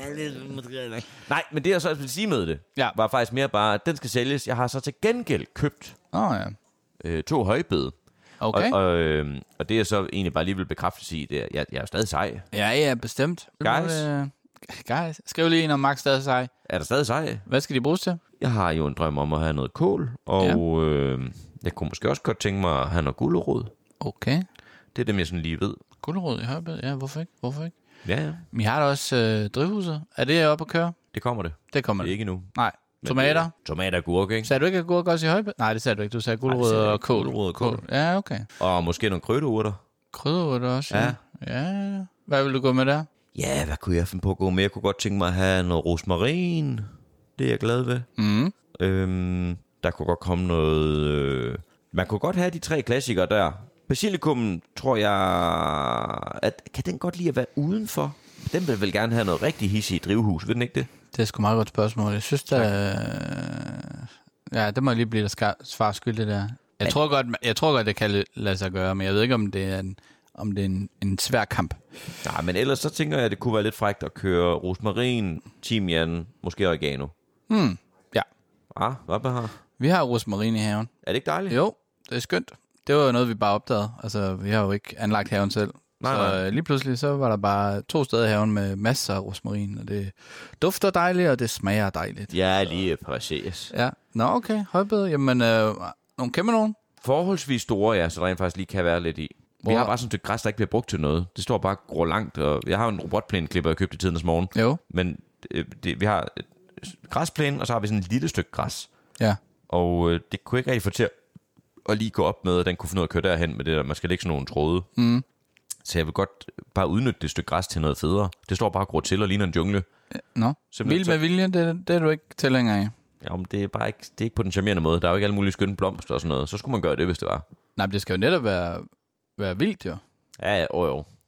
Nej, men det jeg så vil sige med det, ja. var faktisk mere bare, at den skal sælges. Jeg har så til gengæld købt oh, ja. øh, to højbede. Okay. Og, og, øh, og det er så egentlig bare lige vil bekræfte i, det er, jeg, jeg er jo stadig sej. Ja, ja, bestemt. Guys. Øh, guys. Skriv lige ind om Max stadig sej. Er der stadig sej? Hvad skal de bruges til? Jeg har jo en drøm om at have noget kål, og ja. øh, jeg kunne måske også godt tænke mig at have noget gulerod. Okay. Det er dem, jeg sådan lige ved. Gulerod i højbed? Ja, hvorfor ikke? Hvorfor ikke? Ja, ja. Vi har da også øh, drivhuset. Er det oppe at køre? Det kommer det. Det kommer det. Det er ikke nu. Nej. Tomater? Tomater og gurk, ikke? Sagde du ikke agurk også i højbed? Nej, det sagde du ikke. Du sagde gulerod og kål. Gulerod og kål. Ja, okay. Og måske nogle krydderurter. Krydderurter også, ja. Ja. ja. Hvad vil du gå med der? Ja, hvad kunne jeg finde på at gå med? Jeg kunne godt tænke mig at have noget rosmarin. Det er jeg glad ved. Mm. Øhm, der kunne godt komme noget... Øh... Man kunne godt have de tre klassikere der. Basilikummen, tror jeg... At, kan den godt lide at være udenfor? Den vil vel gerne have noget rigtig hissigt drivhus, ved den ikke det? Det er sgu meget godt spørgsmål. Jeg synes, der... Ja, det må lige blive der svar skyldigt der. Jeg tror, godt, jeg tror godt, det kan lade sig gøre, men jeg ved ikke, om det er en, om det er en, en svær kamp. Nej, men ellers så tænker jeg, at det kunne være lidt frækt at køre rosmarin, timian, måske oregano. Hmm, ja. Ah, hvad har? Vi har rosmarin i haven. Er det ikke dejligt? Jo, det er skønt. Det var jo noget, vi bare opdagede. Altså, vi har jo ikke anlagt haven selv. Nej, så nej. Lige pludselig så var der bare to steder i haven med masser af rosmarin, og det dufter dejligt, og det smager dejligt. Ja, lige præcis. Ja, nå okay, højbede. Jamen, øh, nogle kæmpe nogen? Forholdsvis store, ja, så der rent faktisk lige kan være lidt i. Hvor? Vi har bare sådan et stykke græs, der ikke bliver brugt til noget. Det står bare grå langt, og jeg har en robotplæneklipper, jeg købte i tidens morgen. Jo. Men det, det, vi har et græsplæne, og så har vi sådan et lille stykke græs. Ja. Og øh, det kunne ikke rigtig få til at lige gå op med, at den kunne finde ud af at køre derhen med det der. Man skal lægge sådan nogle tråde. Mm. Så jeg vil godt bare udnytte det stykke græs til noget federe. Det står bare gråt til og ligner en jungle. Nå, vild med vilje, det, det er du ikke tilhænger af. Jamen, det er bare ikke, det er ikke på den charmerende måde. Der er jo ikke alle mulige skønne blomster og sådan noget. Så skulle man gøre det, hvis det var. Nej, men det skal jo netop være, være vildt, jo. Ja, ja, jo, jo.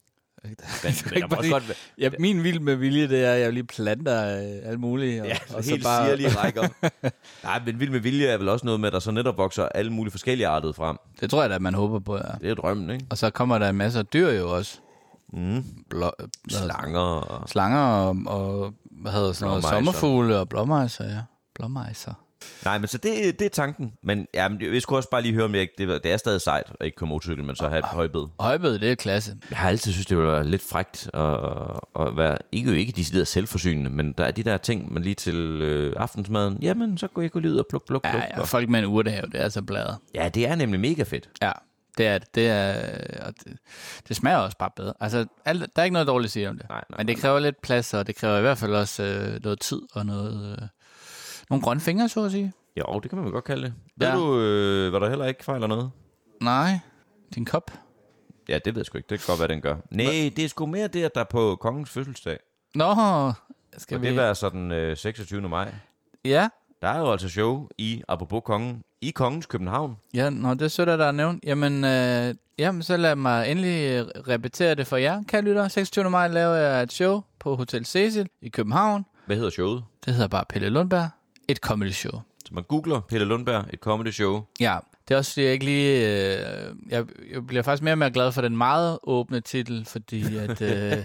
Men, men også godt, ja, min vild med vilje, det er, at jeg lige planter øh, alt muligt. Og, ja, og helt så bare... sirlige rækker. Nej, men vild med vilje er vel også noget med, at der så netop vokser alle mulige forskellige arter frem. Det tror jeg da, man håber på, ja. Det er jo drømmen, ikke? Og så kommer der en masse dyr jo også. Mm. Blå, Slanger og... Slanger og, og hvad hedder sådan noget, sommerfugle og blåmejser, ja. Blåmejser. Nej, men så det, det er tanken. Men ja, men jeg skulle også bare lige høre, om jeg, det, det er stadig sejt at ikke køre motorcykel, men så have et højbed. Højbed, det er klasse. Jeg har altid synes det var lidt frækt at, at være, ikke jo ikke decideret selvforsynende, men der er de der ting, man lige til øh, aftensmaden, jamen så går jeg gå lige ud og pluk, pluk, pluk. Ja, ja, folk med en urtehave, det er så bladet. Ja, det er nemlig mega fedt. Ja, det er det. Er, og det, det smager også bare bedre. Altså, alt, der er ikke noget dårligt at sige om det. Nej, nej, men det kræver lidt plads, og det kræver i hvert fald også øh, noget tid og noget, øh, nogle grønne fingre, så at sige. Jo, det kan man godt kalde det. Ved Ja. du, øh, hvad der heller ikke fejler noget? Nej, din kop. Ja, det ved jeg sgu ikke. Det kan godt være, den gør. Nej, det er sgu mere det, at der er på kongens fødselsdag. Nå, skal Og vi... det var sådan øh, seksogtyvende maj. Ja, Der er jo altså show i, apropos kongen, i Kongens København. ja, nå, det er sødt, at der er nævnt. Jamen, øh, jamen, så lad mig endelig repetere det for jer, kære lytter. seksogtyvende maj laver jeg et show på Hotel Cecil i København. Hvad hedder showet? Det hedder bare Pelle Lundberg. Et comedy show. Så man googler Pelle Lundberg, et comedy show. Ja, det er også fordi, jeg ikke lige... Øh, jeg, jeg bliver faktisk mere og mere glad for den meget åbne titel, fordi at, øh,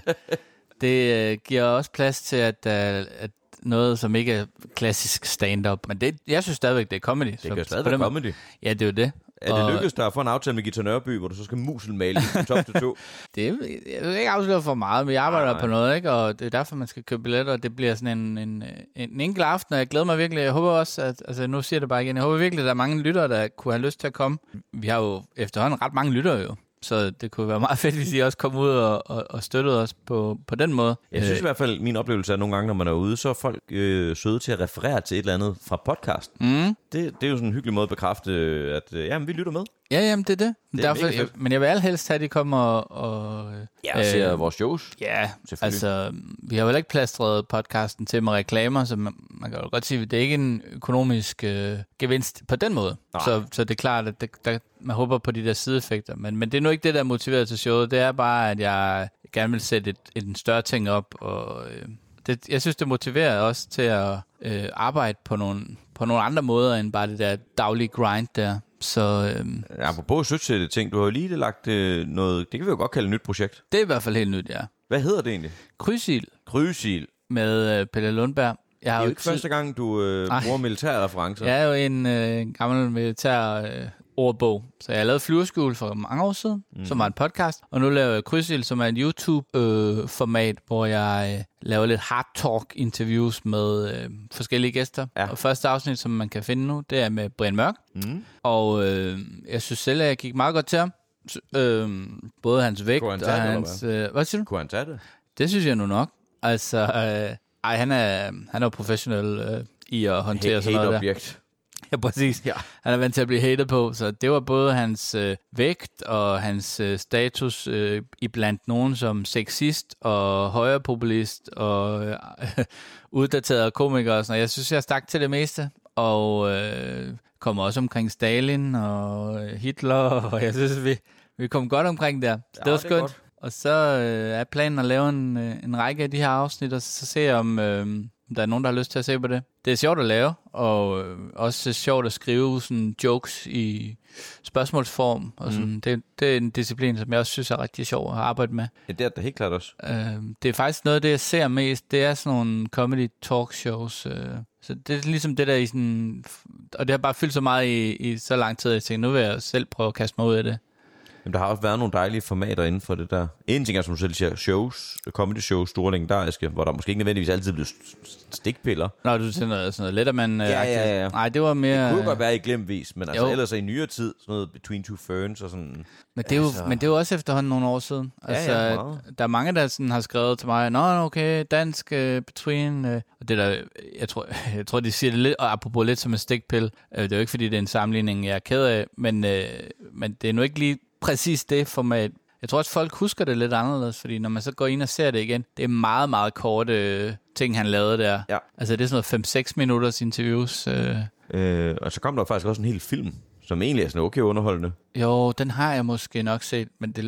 det øh, giver også plads til, at, øh, at noget, som ikke er klassisk stand-up. Men det, jeg synes stadigvæk, det er comedy. Det kan jo stadig være comedy. Ja, det er jo det. Er det lykkedes der at få en aftale med Gita Nørby, hvor du så skal muselmale fra top til to? Det er, jeg vil ikke afsløre for meget, men jeg arbejder Nej. på noget, ikke? Og det er derfor, man skal købe billetter, og det bliver sådan en, en, en, en enkelt aften, og jeg glæder mig virkelig. Jeg håber også, at, altså nu siger jeg det bare igen, jeg håber virkelig, at der er mange lyttere, der kunne have lyst til at komme. Vi har jo efterhånden ret mange lyttere jo, så det kunne være meget fedt, hvis I også kom ud og, og, og støttede os på, på den måde. Jeg synes i hvert fald, min oplevelse er, at nogle gange, når man er ude, så er folk øh, søde til at referere til et eller andet fra podcasten. Mm. Det, det er jo sådan en hyggelig måde at bekræfte, at øh, jamen, vi lytter med. Ja, jamen det er det. Det er Derfor, mega jeg, fedt. men jeg vil allerhelst have, at de kommer og... og Ja, og ser vores shows. Ja, Selvfølgelig. altså, vi har jo ikke plastret podcasten til med reklamer, så man, man kan jo godt sige, at det er ikke en økonomisk øh, gevinst på den måde. Så, så det er klart, at det, der, man håber på de der sideeffekter. Men, men det er nu ikke det, der er motiveret til showet. Det er bare, at jeg gerne vil sætte et, en større ting op. Og, øh, det, jeg synes, det motiverer også til at øh, arbejde på nogle, på nogle andre måder, end bare det der daglige grind der. Så øhm, Ja, apropos sødsætte ting, du har jo lige lagt øh, noget, det kan vi jo godt kalde et nyt projekt. det er i hvert fald helt nyt, ja. Hvad hedder det egentlig? Krydsild Krydsild. med øh, Pelle Lundberg. Jeg Det har er jo jo ikke første gang, du øh, bruger militærreferencer. Jeg er jo en øh, gammel militær øh, ordbog, så jeg har lavet Flyverskjul for mange år siden, mm. som var en podcast, og nu laver jeg Krydsild, som er et YouTube-format, øh, hvor jeg øh, laver lidt hard talk interviews med øh, forskellige gæster. Ja. Og første afsnit, som man kan finde nu, det er med Brian Mørk, Mm. og øh, jeg synes selv, at jeg gik meget godt til ham. Så, øh, både hans vægt Kunne han og tage det, hans... Øh, hvad siger du? Kunne han tage det? Det synes jeg nu nok. Altså, øh, ej, han er, han er jo professionel øh, i at håndtere H- sådan noget der. Hate-objekt. Ja, præcis. Ja. Han er vant til at blive hated på, så det var både hans øh, vægt og hans øh, status øh, iblandt nogen som sexist og højrepopulist og øh, uddateret komiker og sådan noget. Jeg synes, jeg stak til det meste, og øh, kom også omkring Stalin og Hitler, og jeg synes, vi, vi kom godt omkring der. Så Ja, det var det er skønt. godt. Og så øh, er planen at lave en, øh, en række af de her afsnit, og så, så se om, øh, om der er nogen, der har lyst til at se på det. Det er sjovt at lave, og øh, også sjovt at skrive sådan jokes i spørgsmålsform. Og sådan. Mm. Det, det er en disciplin, som jeg også synes er rigtig sjov at arbejde med. Ja, det er da helt klart også. Øh, det er faktisk noget af det, jeg ser mest. Det er sådan nogle comedy talk shows. Øh. Så det er ligesom det der i sådan... Og det har bare fyldt så meget i, i så lang tid, at jeg tænkte, nu vil jeg selv prøve at kaste mig ud af det. Jamen, der har også været nogle dejlige formater inden for det der. En ting er, som du selv siger, shows, comedy shows, store legendariske, hvor der måske ikke nødvendigvis altid bliver stikpiller. Nå, du tænker noget, sådan noget Letterman. Ja, ja, ja. Nej, det var mere... Det kunne godt være i glemvis, men altså Jo. ellers i nyere tid, sådan noget Between Two Ferns og sådan... Men det, er jo, Altså- men det er jo også efterhånden nogle år siden. Altså, ja, meget. der er mange, der sådan har skrevet til mig, nå, okay, dansk uh, between... Uh, og det der, jeg tror, jeg tror, de siger det lidt, og apropos lidt som en stikpille. Uh, det er jo ikke, fordi det er en sammenligning, jeg er ked af, men, uh, men det er nu ikke lige præcis det format. Jeg tror også, folk husker det lidt anderledes, fordi når man så går ind og ser det igen, det er meget, meget korte uh, ting, han lavede der. Ja. Altså, det er sådan noget fem seks minutters interviews. Uh, Øh, og så kom der faktisk også en hel film, som egentlig er sådan okay underholdende. Jo, den har jeg måske nok set, men det, ja,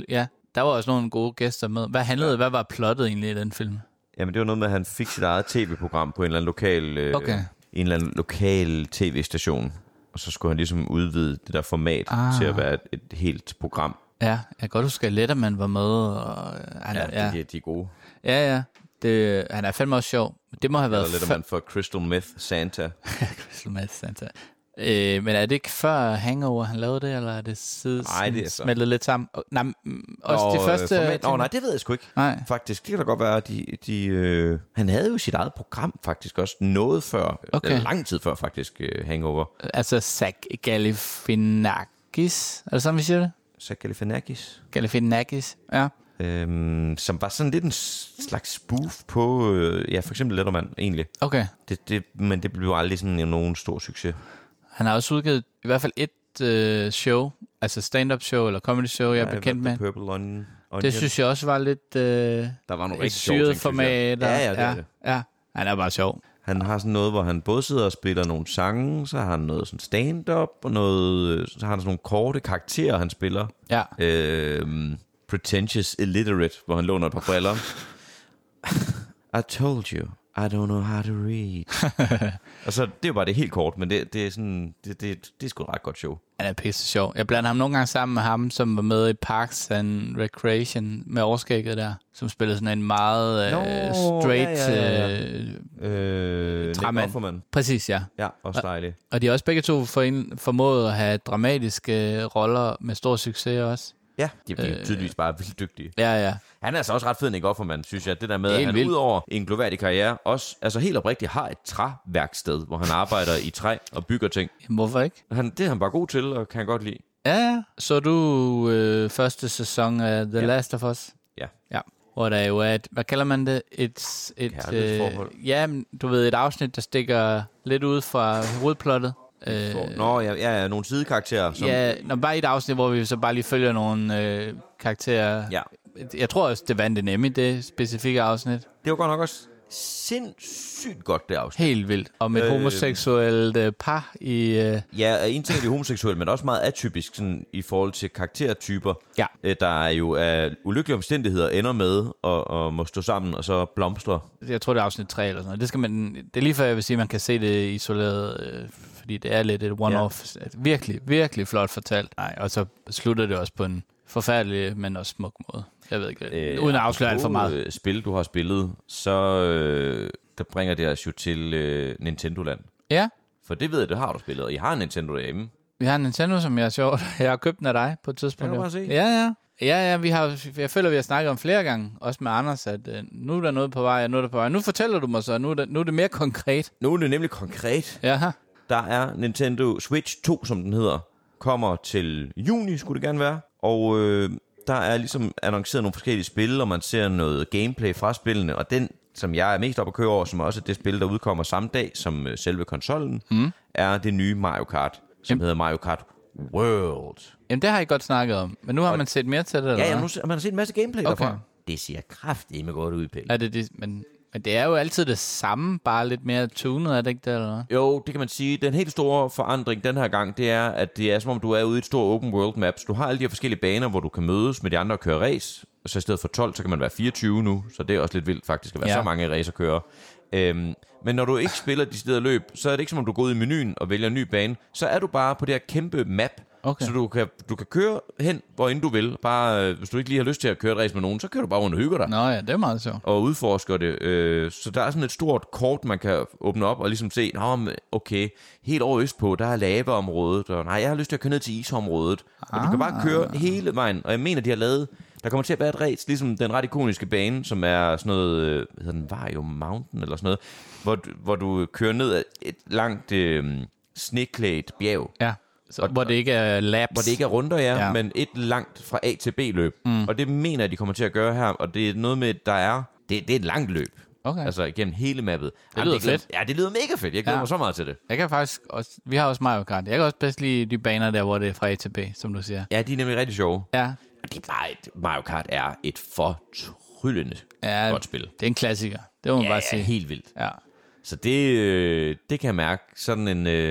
Der var også nogle gode gæster med. Hvad handlede, ja. hvad var plottet egentlig i den film? Jamen, det var noget med, at han fik sit eget tv-program på en eller anden lokal, øh, Okay. en eller anden lokal tv-station. Og så skulle han ligesom udvide det der format ah. til at være et, et helt program. Ja, jeg kan godt huske, at Letterman var med. Og, han, Ja, ja, de, de er gode. ja, ja. Det, han er fandme også sjov. Det må have været... Eller Letterman for Crystal Meth Santa. Crystal Meth Santa. Øh, men er det ikke før Hangover, han lavede det, eller er det siden Nej, det er så. smeltet lidt sammen? Nej, også og, det første... Format, Nå, nej, det ved jeg sgu ikke. Nej. Faktisk, det kan da godt være, at de, de, øh, han havde jo sit eget program faktisk også noget før, Okay. eller lang tid før faktisk, øh, Hangover. Altså Zach Galifianakis, er det sådan, vi siger det? Zach Galifianakis. Galifianakis, ja. Øhm, som var sådan lidt en slags spoof på, øh, ja, for eksempel Letterman, egentlig. Okay. Det, det, men det blev aldrig sådan nogen stor succes. Han har også udgivet i hvert fald et øh, show, altså stand-up show eller comedy show, jeg er Ja, bekendt med. Purple Onion. Det synes jeg også var lidt øh, Der var nogle et rigtig sjove syret ting, synes jeg. format. Ja, ja, det er ja, det. ja. Han er bare sjov. Han har sådan noget, hvor han både sidder og spiller nogle sange, så har han noget sådan stand-up, og noget, så har han sådan nogle korte karakterer, han spiller. Ja. Øhm, Pretentious Illiterate, hvor han låner et par briller. I told you, I don't know how to read. Og så, det er jo bare det helt kort, men det, det er sådan, det, det, det er sgu et ret godt show. Han er pisse sjov. Jeg blander ham nogle gange sammen med ham, som var med i Parks and Recreation med overskægget der, som spillede sådan en meget Nå, øh, straight ja, ja, ja. øh, Øh, Nick træmand. Offerman. Præcis, ja. Ja, også dejligt. Og de har også begge to for formået at have dramatiske roller med stor succes også. Ja, de er øh, tydeligvis bare vildt dygtige. Ja, ja. Han er altså også ret fed, Nick Offerman, synes jeg. Det der med, Helt at han vildt. udover en gloværdig karriere, også altså helt oprigtigt har et træværksted, hvor han arbejder i træ og bygger ting. Jamen, hvorfor ikke? Han, det er han bare god til, og kan han godt lide. Ja, ja. Så du øh, første sæson af The Ja. Last of Us? Ja. Ja. Hvor der jo er et, hvad kalder man det? Et, et Kærlighedsforhold. øh, ja, men du ved, et afsnit, der stikker lidt ud fra hovedplottet. Øh, Nå, ja, ja, nogle sidekarakterer. Som, ja, når bare et afsnit, hvor vi så bare lige følger nogle øh, karakterer. ja. Jeg tror også, det vandt en Emmy, det specifikke afsnit. Det var godt nok også sindssygt godt, det afsnit. Helt vildt. Og med et Øh. homoseksuelt øh, par i... Øh, Ja, en ting er de homoseksuelle, men også meget atypisk sådan, i forhold til karaktertyper, Ja. øh, der er jo af ulykkelige omstændigheder ender med at, at må stå sammen og så blomstre. jeg tror, det er afsnit tre eller sådan noget. Det, skal man, det er lige før, jeg vil sige, at man kan se det isoleret, øh, fordi det er lidt et one-off. Ja. Virkelig, virkelig flot fortalt. Nej, og så slutter det også på en forfærdelig, men også smuk måde. Jeg ved ikke, øh, uden at afsløre alt for meget. Øh, spil, du har spillet, så øh, der bringer det os jo til øh, Nintendo-land. Ja, For det ved jeg, det har du spillet, og I har en Nintendo derhjemme. vi har en Nintendo, som jeg er sjovt. Jeg har købt den af dig på et tidspunkt. Kan du jo. bare se? Ja, ja. Ja, ja, vi har, jeg føler, vi har snakket om flere gange, også med Anders, at øh, nu er der noget på vej, og nu er der på vej. Nu fortæller du mig så, nu er det, nu er det mere konkret. Nu er det nemlig konkret. Ja, Der er Nintendo Switch to, som den hedder, kommer til juni, skulle det gerne være. Og øh, der er ligesom annonceret nogle forskellige spil, og man ser noget gameplay fra spillene. Og den, som jeg er mest op at køre over, som også er det spil, der udkommer samme dag som øh, selve konsollen, mm. er det nye Mario Kart, som Jamen. hedder Mario Kart World. jamen det har I godt snakket om, men nu har Og- man set mere til det, eller Ja, ja, hvad? nu ser- man har set en masse gameplay Okay. derfra. Det ser kraftedeme godt ud, Pelle. Er det det, men, men det er jo altid det samme, bare lidt mere tunet, er det ikke det, eller hvad? Jo, det kan man sige. Den helt store forandring den her gang, det er, at det er som om, du er ude i et stort open world maps. Du har alle de her forskellige baner, hvor du kan mødes med de andre og køre race. Så i stedet for tolv, så kan man være fireogtyve nu. Så det er også lidt vildt faktisk at være Ja. så mange racerkører. Øhm, men når du ikke spiller de steder løb, så er det ikke som om, du går ud i menuen og vælger en ny bane. Så er du bare på det her kæmpe map. Okay. Så du kan, du kan køre hen, hvor end du vil. Bare, øh, hvis du ikke lige har lyst til at køre et race med nogen, så kører du bare rundt og hygger dig. Nå ja, det er meget sjovt. Og udforsker det. Øh, så der er sådan et stort kort, man kan åbne op og ligesom se, nå, men okay, helt over østpå, der er lavaområdet, og nej, jeg har lyst til at køre ned til isområdet. Og du kan bare køre hele vejen, og jeg mener, de har lavet, der kommer til at være et race, ligesom den ret ikoniske bane, som er sådan noget, øh, hvad hedder den, Vario Mountain eller sådan noget, hvor, du- hvor du kører ned ad et langt øh, sneklædt bjerg. Ja, så, hvor det ikke er laps. Hvor det ikke er runder, ja, Ja. ja. men et langt fra A til B løb. Mm. Og det mener jeg, de kommer til at gøre her. Og det er noget med, der er... Det, det er et langt løb. Okay. Altså igennem hele mappet. Det lyder glæder- fedt. Ja, det lyder mega fedt. Jeg glæder Ja. mig så meget til det. Jeg kan faktisk også, vi har også Mario Kart. Jeg kan også bedst lide de baner der, hvor det er fra A til B, som du siger. Ja, de er nemlig rigtig sjove. Ja, Og det er bare et... Mario Kart er et fortryllende ja godt spil. det er en klassiker. Det må man Ja, bare ja, sige. helt vildt. Ja. Så det, øh, det kan jeg mærke. Sådan en... Øh,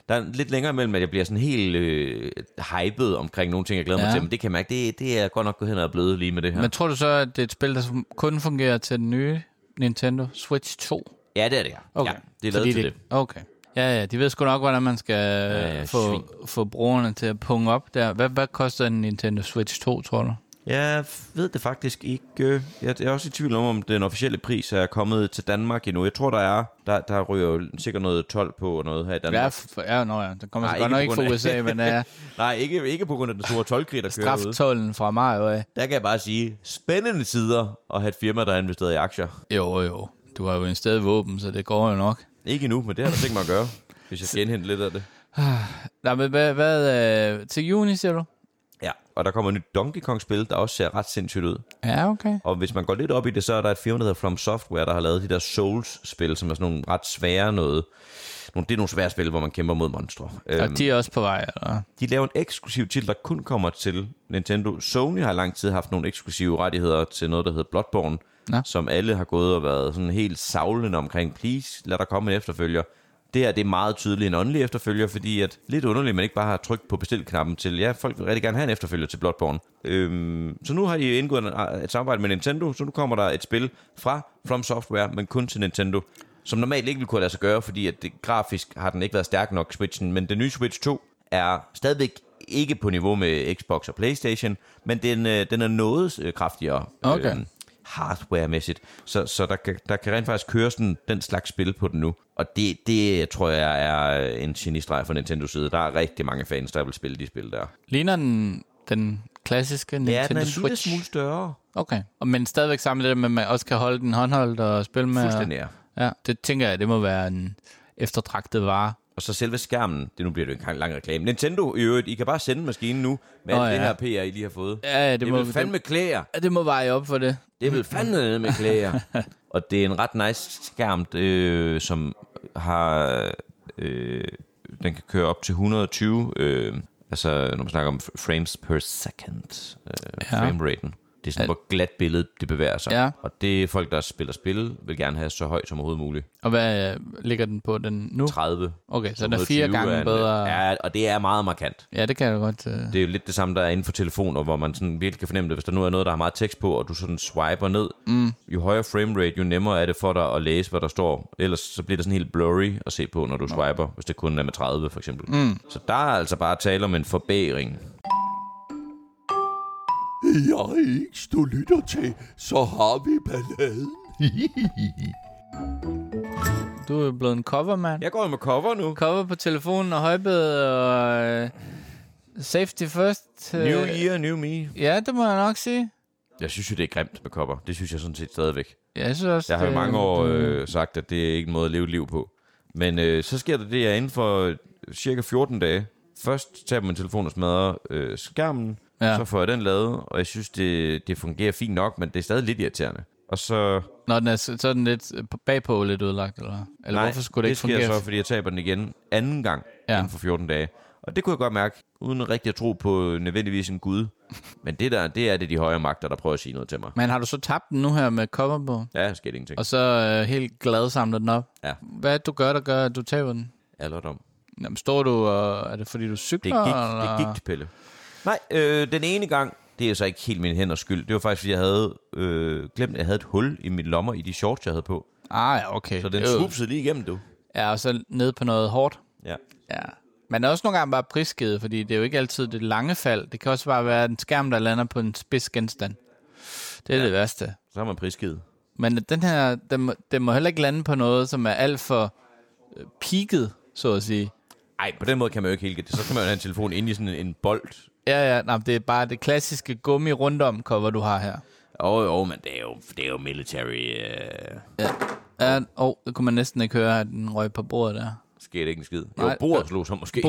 Der er lidt længere imellem, at jeg bliver sådan helt øh, hyped omkring nogle ting, jeg glæder ja. mig til. Men det kan jeg mærke, det, det er godt nok gået hen og blevet lige med det her. Men tror du så, at det er et spil, der kun fungerer til den nye Nintendo Switch to? Ja, det er det, ja. Okay. Ja, det er lavet til det. det. Okay. Ja, ja, de ved sgu nok, hvordan man skal ja, ja, få, få brugerne til at punge op der. Hvad, hvad koster en Nintendo Switch to, tror du? Jeg ved det faktisk ikke. Jeg er også i tvivl om, om den officielle pris er kommet til Danmark endnu. Jeg tror, der er. Der, der ryger jo sikkert noget tolv på og noget her i Danmark. Ja, for, ja, nå ja. Det kommer så godt nok ikke fra U S A, men ja. Nej, ikke, ikke på grund af den store toldkrig, der kører ud. Straftolden fra Mario af. Der kan jeg bare sige, spændende tider at have et firma, der har investeret i aktier. Jo, jo. Du har jo en sted våben, så det går jo nok. Ikke endnu, men det har jeg tænkt mig at gøre, hvis jeg skal indhente lidt af det. Nej, men hvad, hvad øh, til juni, siger du? Ja, og der kommer et nyt Donkey Kong-spil, der også ser ret sindssygt ud. Ja, okay. Og hvis man går lidt op i det, så er der et firma, der hedder From Software, der har lavet de der Souls-spil, som er sådan nogle ret svære noget. Det er nogle svære spil, hvor man kæmper mod monstre. Og de er også på vej, eller? De laver en eksklusiv titel, der kun kommer til Nintendo. Sony har i lang tid haft nogle eksklusive rettigheder til noget, der hedder Bloodborne, ja. Som alle har gået og været sådan helt savlende omkring. Please, lad der komme en efterfølger. Det her det er meget tydeligt en åndelig efterfølger, fordi at lidt underligt, at man ikke bare har trykt på bestil-knappen til, ja, folk vil rigtig gerne have en efterfølger til Bloodborne. Øhm, så nu har de indgået et samarbejde med Nintendo, så nu kommer der et spil fra From Software, men kun til Nintendo, som normalt ikke ville kunne lade sig gøre, fordi at det, grafisk har den ikke været stærk nok, Switchen, men den nye Switch to er stadigvæk ikke på niveau med Xbox og PlayStation, men den, den er noget kraftigere. Okay. Øhm, hardware-mæssigt, så, så der, kan, der kan rent faktisk køre sådan den slags spil på den nu, og det, det tror jeg er en genistreg fra Nintendos side. Der er rigtig mange fans, der vil spille de spil der. Ligner den den klassiske Nintendo Switch? Ja, den er en Switch? lille smule større. Okay, men stadigvæk sammen med det, med at man også kan holde den håndholdt og spille med. Fuldstændig, ja. Ja, det tænker jeg, det må være en eftertragtet vare. Og så selve skærmen, det nu bliver det en lang reklame. Nintendo, i øvrigt, I kan bare sende maskinen nu med oh, alt ja. det her P R, I lige har fået. Ja, ja, det, det må, vil fandme klæder. Ja, det må veje op for det. Det vil fandme med klæder. Og det er en ret nice skærm, øh, som har... Øh, den kan køre op til et hundrede og tyve, øh, altså når man snakker om frames per second, øh, ja. Frameraten. Det er sådan, hvor glat billede det bevæger sig. Ja. Og det er folk, der spiller spil, vil gerne have så højt som overhovedet muligt. Og hvad ligger den på den nu? tredive. Okay, så den er fire gange er bedre. Ja, og det er meget markant. Ja, det kan jeg godt. Uh... Det er jo lidt det samme, der er inden for telefoner, hvor man sådan virkelig kan fornemme det. Hvis der nu er noget, der har meget tekst på, og du sådan swiper ned, mm. jo højere framerate, jo nemmere er det for dig at læse, hvad der står. Ellers så bliver det sådan helt blurry at se på, når du swiper, hvis det kun er med tredive for eksempel. Mm. Så der er altså bare tale om en forbedring. Jeg ikke du lytter til, så har vi balladen. Du er blevet en covermand. Jeg går med cover nu. Cover på telefonen og højbed og uh, safety first. Uh, new year, new me. Ja, det må jeg nok sige. Jeg synes jo, det er grimt med cover. Det synes jeg sådan set stadigvæk. Ja, jeg synes også, jeg har jo mange år øh, sagt, at det er ikke en måde at leve et liv på. Men øh, så sker der det, at inden for cirka fjorten dage, først tager min telefon og smadrer øh, skærmen, ja. Så får jeg den lavet, og jeg synes, det, det fungerer fint nok, men det er stadig lidt irriterende. Og så... Nå, den er, så er den lidt bagpå lidt udlagt, eller? Eller nej, hvorfor skulle det, det ikke fungere? sker så, fordi jeg taber den igen anden gang ja. Inden for fjorten dage. Og det kunne jeg godt mærke, uden rigtig at tro på nødvendigvis en gud. Men det der, det er det de højere magter, der prøver at sige noget til mig. Men har du så tabt den nu her med cover på? Ja, der skete ingenting. Og så øh, helt glad samlet den op? Ja. Hvad er det, du gør, der gør, at du taber den? Alderdom. Jamen, står du, og er det fordi du cykler? Det gik, eller? det gik, Pelle. Nej, øh, den ene gang, det er så ikke helt min hænders skyld. Det var faktisk, fordi jeg havde øh, glemt, at jeg havde et hul i mit lommer i de shorts, jeg havde på. Ah ja, okay. Så den svupsede lige igennem, du. Ja, og så ned på noget hårdt. Ja. Ja. Men også nogle gange bare prisgivet, fordi det er jo ikke altid det lange fald. Det kan også bare være en skærm, der lander på en spids genstand. Det er ja. Det værste. Så har man prisgivet. Men den her, den må, den må heller ikke lande på noget, som er alt for øh, peaked, så at sige. Nej, på den måde kan man jo ikke helt det. Så kan man jo have en telefon inde i sådan en, en bold. Ja, ja, nej, det er bare det klassiske gummi rundt cover, du har her. Åh, oh, oh, men det er jo, det er jo military. Uh... Ja, ja oh, det kunne man næsten ikke høre, at den røg på bordet der. Skete ikke en skid. Jo, bordet slog så måske.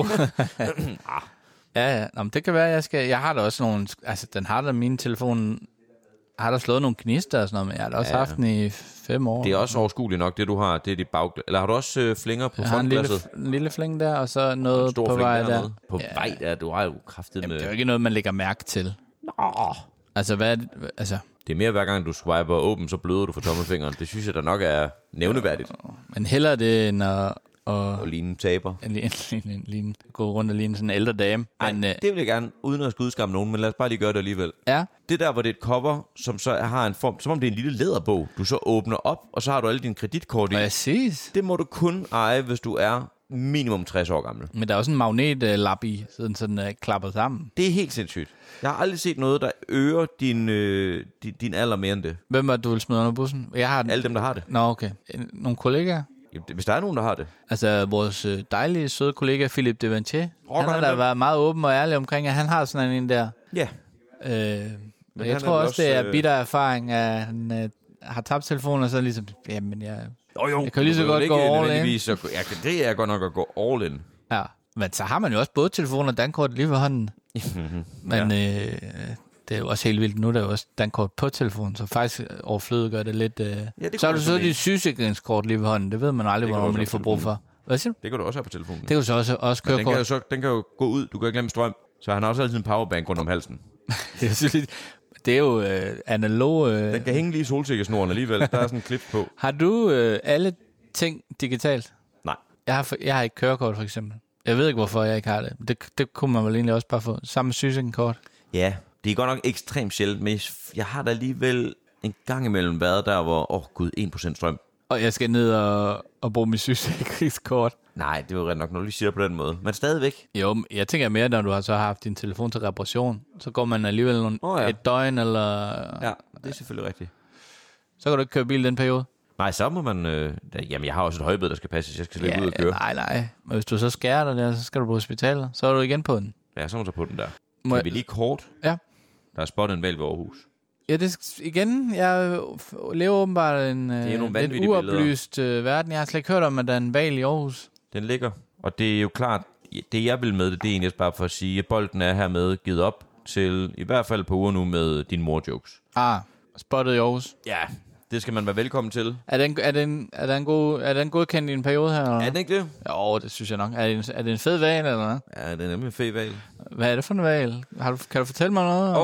ah. Ja, ja, nå, men det kan være, jeg skal... Jeg har da også nogle... Altså, den har da min telefon... Har der slået nogle gnister og sådan noget, men jeg har da også ja. haft den i fem år. Det er også overskueligt nok, det du har. Det er dit bag... Eller har du også øh, flinger på frontglasset? Jeg har en lille, en lille fling der, og så noget på vej der. der. På ja. Vej der, du har jo kraftigt med... Jamen, det er jo ikke noget, man lægger mærke til. Nå. Altså, hvad er det? Altså... Det er mere, hver gang du swiper åben, så bløder du for tommelfingeren. Det synes jeg da nok er nævneværdigt. Men hellere det, end at, Og, Og ligne taber. lige, lige, lige, gå rundt og ligne sådan en ældre dame. Nej, Men, øh, det vil jeg gerne, uden at skulle udskamme nogen, men lad os bare lige gøre det alligevel. ja, Det der, hvor det er et cover, som så har en form, som om det er en lille læderbog, du så åbner op, og så har du alle dine kreditkort i. præcis. Det må du kun eje, hvis du er minimum tres år gammel. Men der er også en magnetlap i, sådan sådan uh, klapper sammen. Det er helt sindssygt. Jeg har aldrig set noget, der øger din, øh, din, din alder mere end det. Hvem er det, du vil smide under bussen? Jeg har den. Alle dem, der har det. Nå, okay. En- Nogle kollegaer? Hvis der er nogen, der har det. Altså, vores øh, dejlige, søde kollega, Philip Devantier. Han Rocker har han da dem? været meget åben og ærlig omkring, at han har sådan en der. Ja. Øh, han jeg er tror vel også, også, det er øh, bitter erfaring, at han øh, har tabt telefonen, og så ligesom, jamen, jeg... Jo, jo. Jeg kan lige så Du godt ikke gå all in. nødvendigvis at gå- Jeg kan, det er godt nok at gå all in. Ja, men så har man jo også både telefon og dankort lige ved hånden. Men ja. øh, det er jo også helt vildt. Nu er der jo også dankort på telefonen, så faktisk overflødet gør det lidt... Øh... det så har kunne du så man dit sygesikringskort lige ved hånden. Det ved man aldrig, Det kan hvornår du man lige også får have på brug for. Hvad siger du? Det kan du også have på telefonen. Det kan du så også, også køre den, kan jo så, den kan jo gå ud. Du kan ikke glemme strøm. Så han har også altid en powerbank rundt om halsen. det, er jo lidt, det er jo øh, analog... Øh... Den kan hænge lige i solsikkesnoren alligevel. Der er sådan en klip på. Har du øh, alle ting digitalt? Nej. Jeg har, jeg har ikke kørekort, for eksempel. Jeg ved ikke, hvorfor jeg ikke har det. Det, det kunne man vel egentlig også bare få. Samme sygesikringskort. Ja, det er godt nok ekstremt sjældent, men jeg har da alligevel en gang imellem været der, hvor, åh oh, gud, en procent strøm. Og jeg skal ned og, og bruge mit sygesikringskort. Nej, det var rent nok, når du lige siger det på den måde. Men stadigvæk. Jo, jeg tænker mere, når du har så haft din telefon til reparation, så går man alligevel nogle, Åh, ja. et døgn, eller... Ja, det er selvfølgelig rigtigt. Så kan du ikke køre bil den periode. Nej, så må man... Øh, da, jamen, jeg har også et højbed, der skal passe, jeg skal slet ikke ud og køre. Nej, nej. Men hvis du så skærer dig der, så skal du på hospitalet. Så er du igen på den. Ja, så må du på den der. Må Kan jeg- vi lige kort? Ja. Der er spottet en valg ved Aarhus. Ja, det er, igen, jeg lever åbenbart en er nogle øh, lidt vanvittige uoplyst øh, verden. Jeg har slet ikke hørt om, at der er en valg i Aarhus. Den ligger. Og det er jo klart, det jeg vil med det, det er egentlig bare for at sige, at bolden er hermed givet op til, i hvert fald på uger nu, med din mor-jokes. Ah, spottet i Aarhus. Ja, det skal man være velkommen til. Er den, er den, er den, god, er den godkendt i en periode her? Eller? Er den ikke det? Jo, det synes jeg nok. Er det en, er det en fed valg, eller hvad? Ja, det er nemlig en fed valg. Hvad er det for en valg? Har du, kan du fortælle mig noget? om-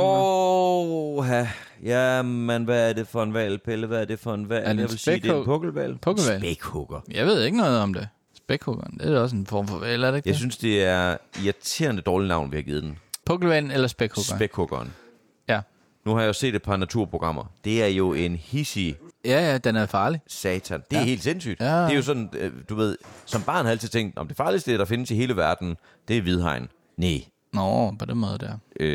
Åh, oh, ja, men hvad er det for en valg, Pelle? Hvad er det for en valg? Er det en Jeg vil sige, det er en spækhug- pukkelvalg. pukkelvalg? Spækhugger. Jeg ved ikke noget om det. Spækhuggeren, det er også en form for valg, er det ikke Jeg det? synes, det er irriterende dårligt navn, vi har givet den. Pukkelvalgen eller spækhuggeren? Spækhuggeren. Ja. Nu har jeg jo set et par naturprogrammer. Det er jo en hissig Ja, ja, den er farlig. satan. Det er Ja. helt sindssygt. Ja. Det er jo sådan, øh, du ved, som barn har jeg altid tænkt, om det farligste, der findes i hele verden, det er hvidhegn. Nej. Nå, på den måde der.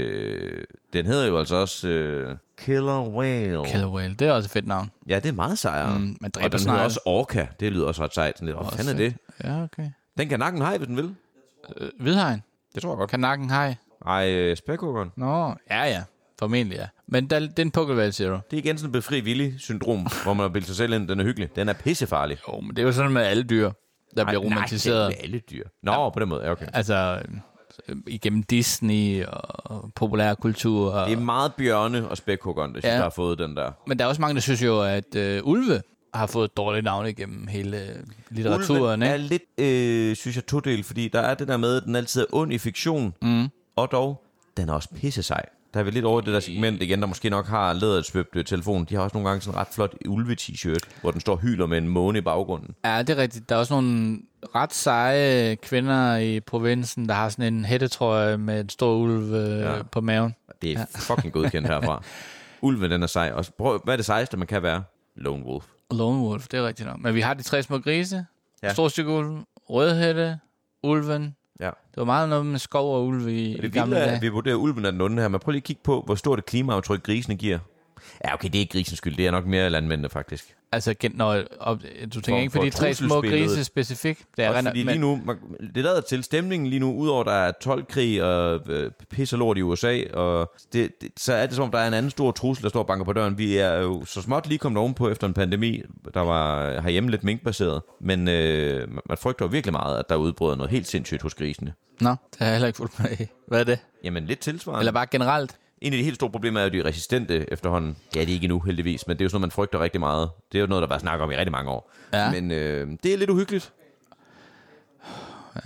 Øh, den hedder jo altså også øh, Killer Whale. Killer whale, det er også et fedt navn. Ja, det er meget sejere. Mm, man dræber og den snegle. hedder også Orca. Det lyder også ret sejt. Sådan lidt, Hvad Også fanden er det? Ja, okay. Den kan nakken hej, hvis den vil. Øh, Hvidhegn. Det tror jeg godt. Kanakken hej. Ej, øh, spækhuggeren. Nå, ja, ja. Formentlig, ja. Men der, det er en pukkelvalg, siger du? Det er igen sådan et befri villig syndrom, hvor man har bildet sig selv ind. Den er hyggelig. Den er pissefarlig. Jo, men det er jo sådan med alle dyr, der bliver romantiseret. Nej, det er med alle dyr. Nå, ja. På den måde. Ja, okay. Altså, øh, igennem Disney og populærkultur. Og... Det er meget bjørne og spækhuggeren, der, ja. Ja. der har fået den der. Men der er også mange, der synes jo, at øh, ulve har fået et dårligt navn igennem hele litteraturen, Ulven ikke? er lidt, øh, synes jeg, todel, fordi der er det der med, at den altid er ond i fiktion, Mm. og dog, den er også pisse sej. Der er vi lidt over i det der segment igen, der måske nok har lædersvøbt telefon. De har også nogle gange sådan en ret flot ulve-t-shirt, hvor den står og hyler med en måne i baggrunden. Ja, det er rigtigt. Der er også nogle ret seje kvinder i provinsen, der har sådan en hættetrøje med en stor ulv øh, Ja. på maven. Det er fucking godkendt herfra. Ulven, den er sej. Og prøv, hvad er det sejeste, man kan være? Lone Wolf. Lone Wolf, det er rigtigt nok. Men vi har de tre små grise, Ja. ja. Stor stykke ulv, rødhætte, ulven. Ja. Det var meget noget med skov og ulve i, i Det gamle vilde er, dage. at vi vurderer ulven af den onde her, men prøv lige at kigge på, hvor stort et klimaaftryk grisene giver. Ja, okay, det er ikke grisens skyld. Det er nok mere landmændene, faktisk. Altså, gen- når, op, du tænker For- ikke på for de tre små trusselsbilledet. grise specifikt? Det er Også rent, fordi lige nu, man, det lader til stemningen lige nu, udover der er toldkrig og øh, pis og lort i U S A, og det, det, så er det som om, der er en anden stor trussel, der står og banker på døren. Vi er jo så småt lige kommet ovenpå efter en pandemi, der var herhjemme lidt minkbaseret, men øh, man frygter jo virkelig meget, at der udbryder noget helt sindssygt hos grisene. Nå, det har jeg heller ikke fulgt med i. Hvad er det? Jamen lidt tilsvarende. Eller bare generelt? En af de helt store problemer er jo, de er resistente efterhånden. Ja, det er ikke endnu, heldigvis, men det er jo sådan noget, man frygter rigtig meget. Det er jo noget, der var snak om i rigtig mange år. Ja. Men øh, det er lidt uhyggeligt. Ja.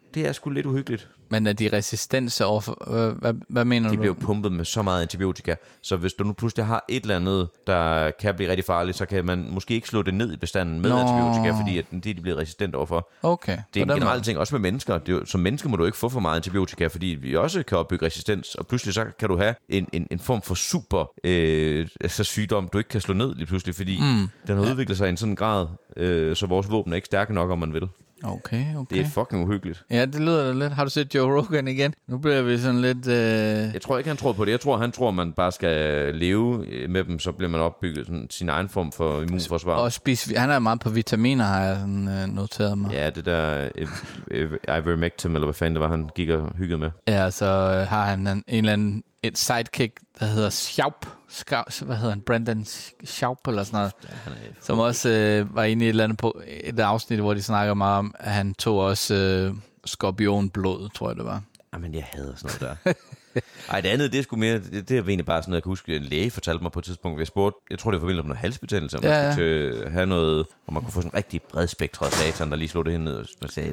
det er sgu lidt uhyggeligt. Men er de resistente overfor... Hvad, hvad, hvad mener De du? bliver pumpet med så meget antibiotika, så hvis du nu pludselig har et eller andet, der kan blive rigtig farligt, så kan man måske ikke slå det ned i bestanden med Nå. antibiotika, fordi at det de bliver resistent overfor. Okay. Det er en generel ting, også med mennesker. Det er jo, som mennesker må du ikke få for meget antibiotika, fordi vi også kan opbygge resistens, og pludselig så kan du have en, en, en form for super øh, altså sygdom, du ikke kan slå ned lige pludselig, fordi mm. den har udviklet sig i en sådan grad, øh, så vores våben er ikke stærke nok, om man vil. Okay, okay. Det er fucking uhyggeligt. Ja, det lyder da lidt. Har du set Joe Rogan igen? Nu bliver vi sådan lidt... Øh... Jeg tror ikke, han tror på det. Jeg tror, han tror, man bare skal leve med dem, så bliver man opbygget sådan, sin egen form for immunforsvar. Og spise... Han er meget på vitaminer, har jeg sådan, øh, noteret mig. Ja, det der øh, ivermectin, eller hvad fanden det var, han gik og hyggede med. Ja, så øh, har han en, en eller anden et sidekick, der hedder Schaub. Hvad hedder han? Brandon Schaub eller sådan noget. Ja, som også øh, var inde i et eller andet på et afsnit, hvor de snakker meget om, at han tog også øh, skorpionblod, tror jeg det var. Jamen, jeg hader sådan noget der. Ej, det andet, det er sgu mere, det, det er egentlig bare sådan noget, jeg kan huske, en læge fortalte mig på et tidspunkt, jeg spurgte, jeg tror det var forbindet med noget halsbetændelse, om ja, man skulle ja. til, have noget, hvor man kunne få sådan en rigtig bredspektret satan, der lige slog det hen ned, og man sagde,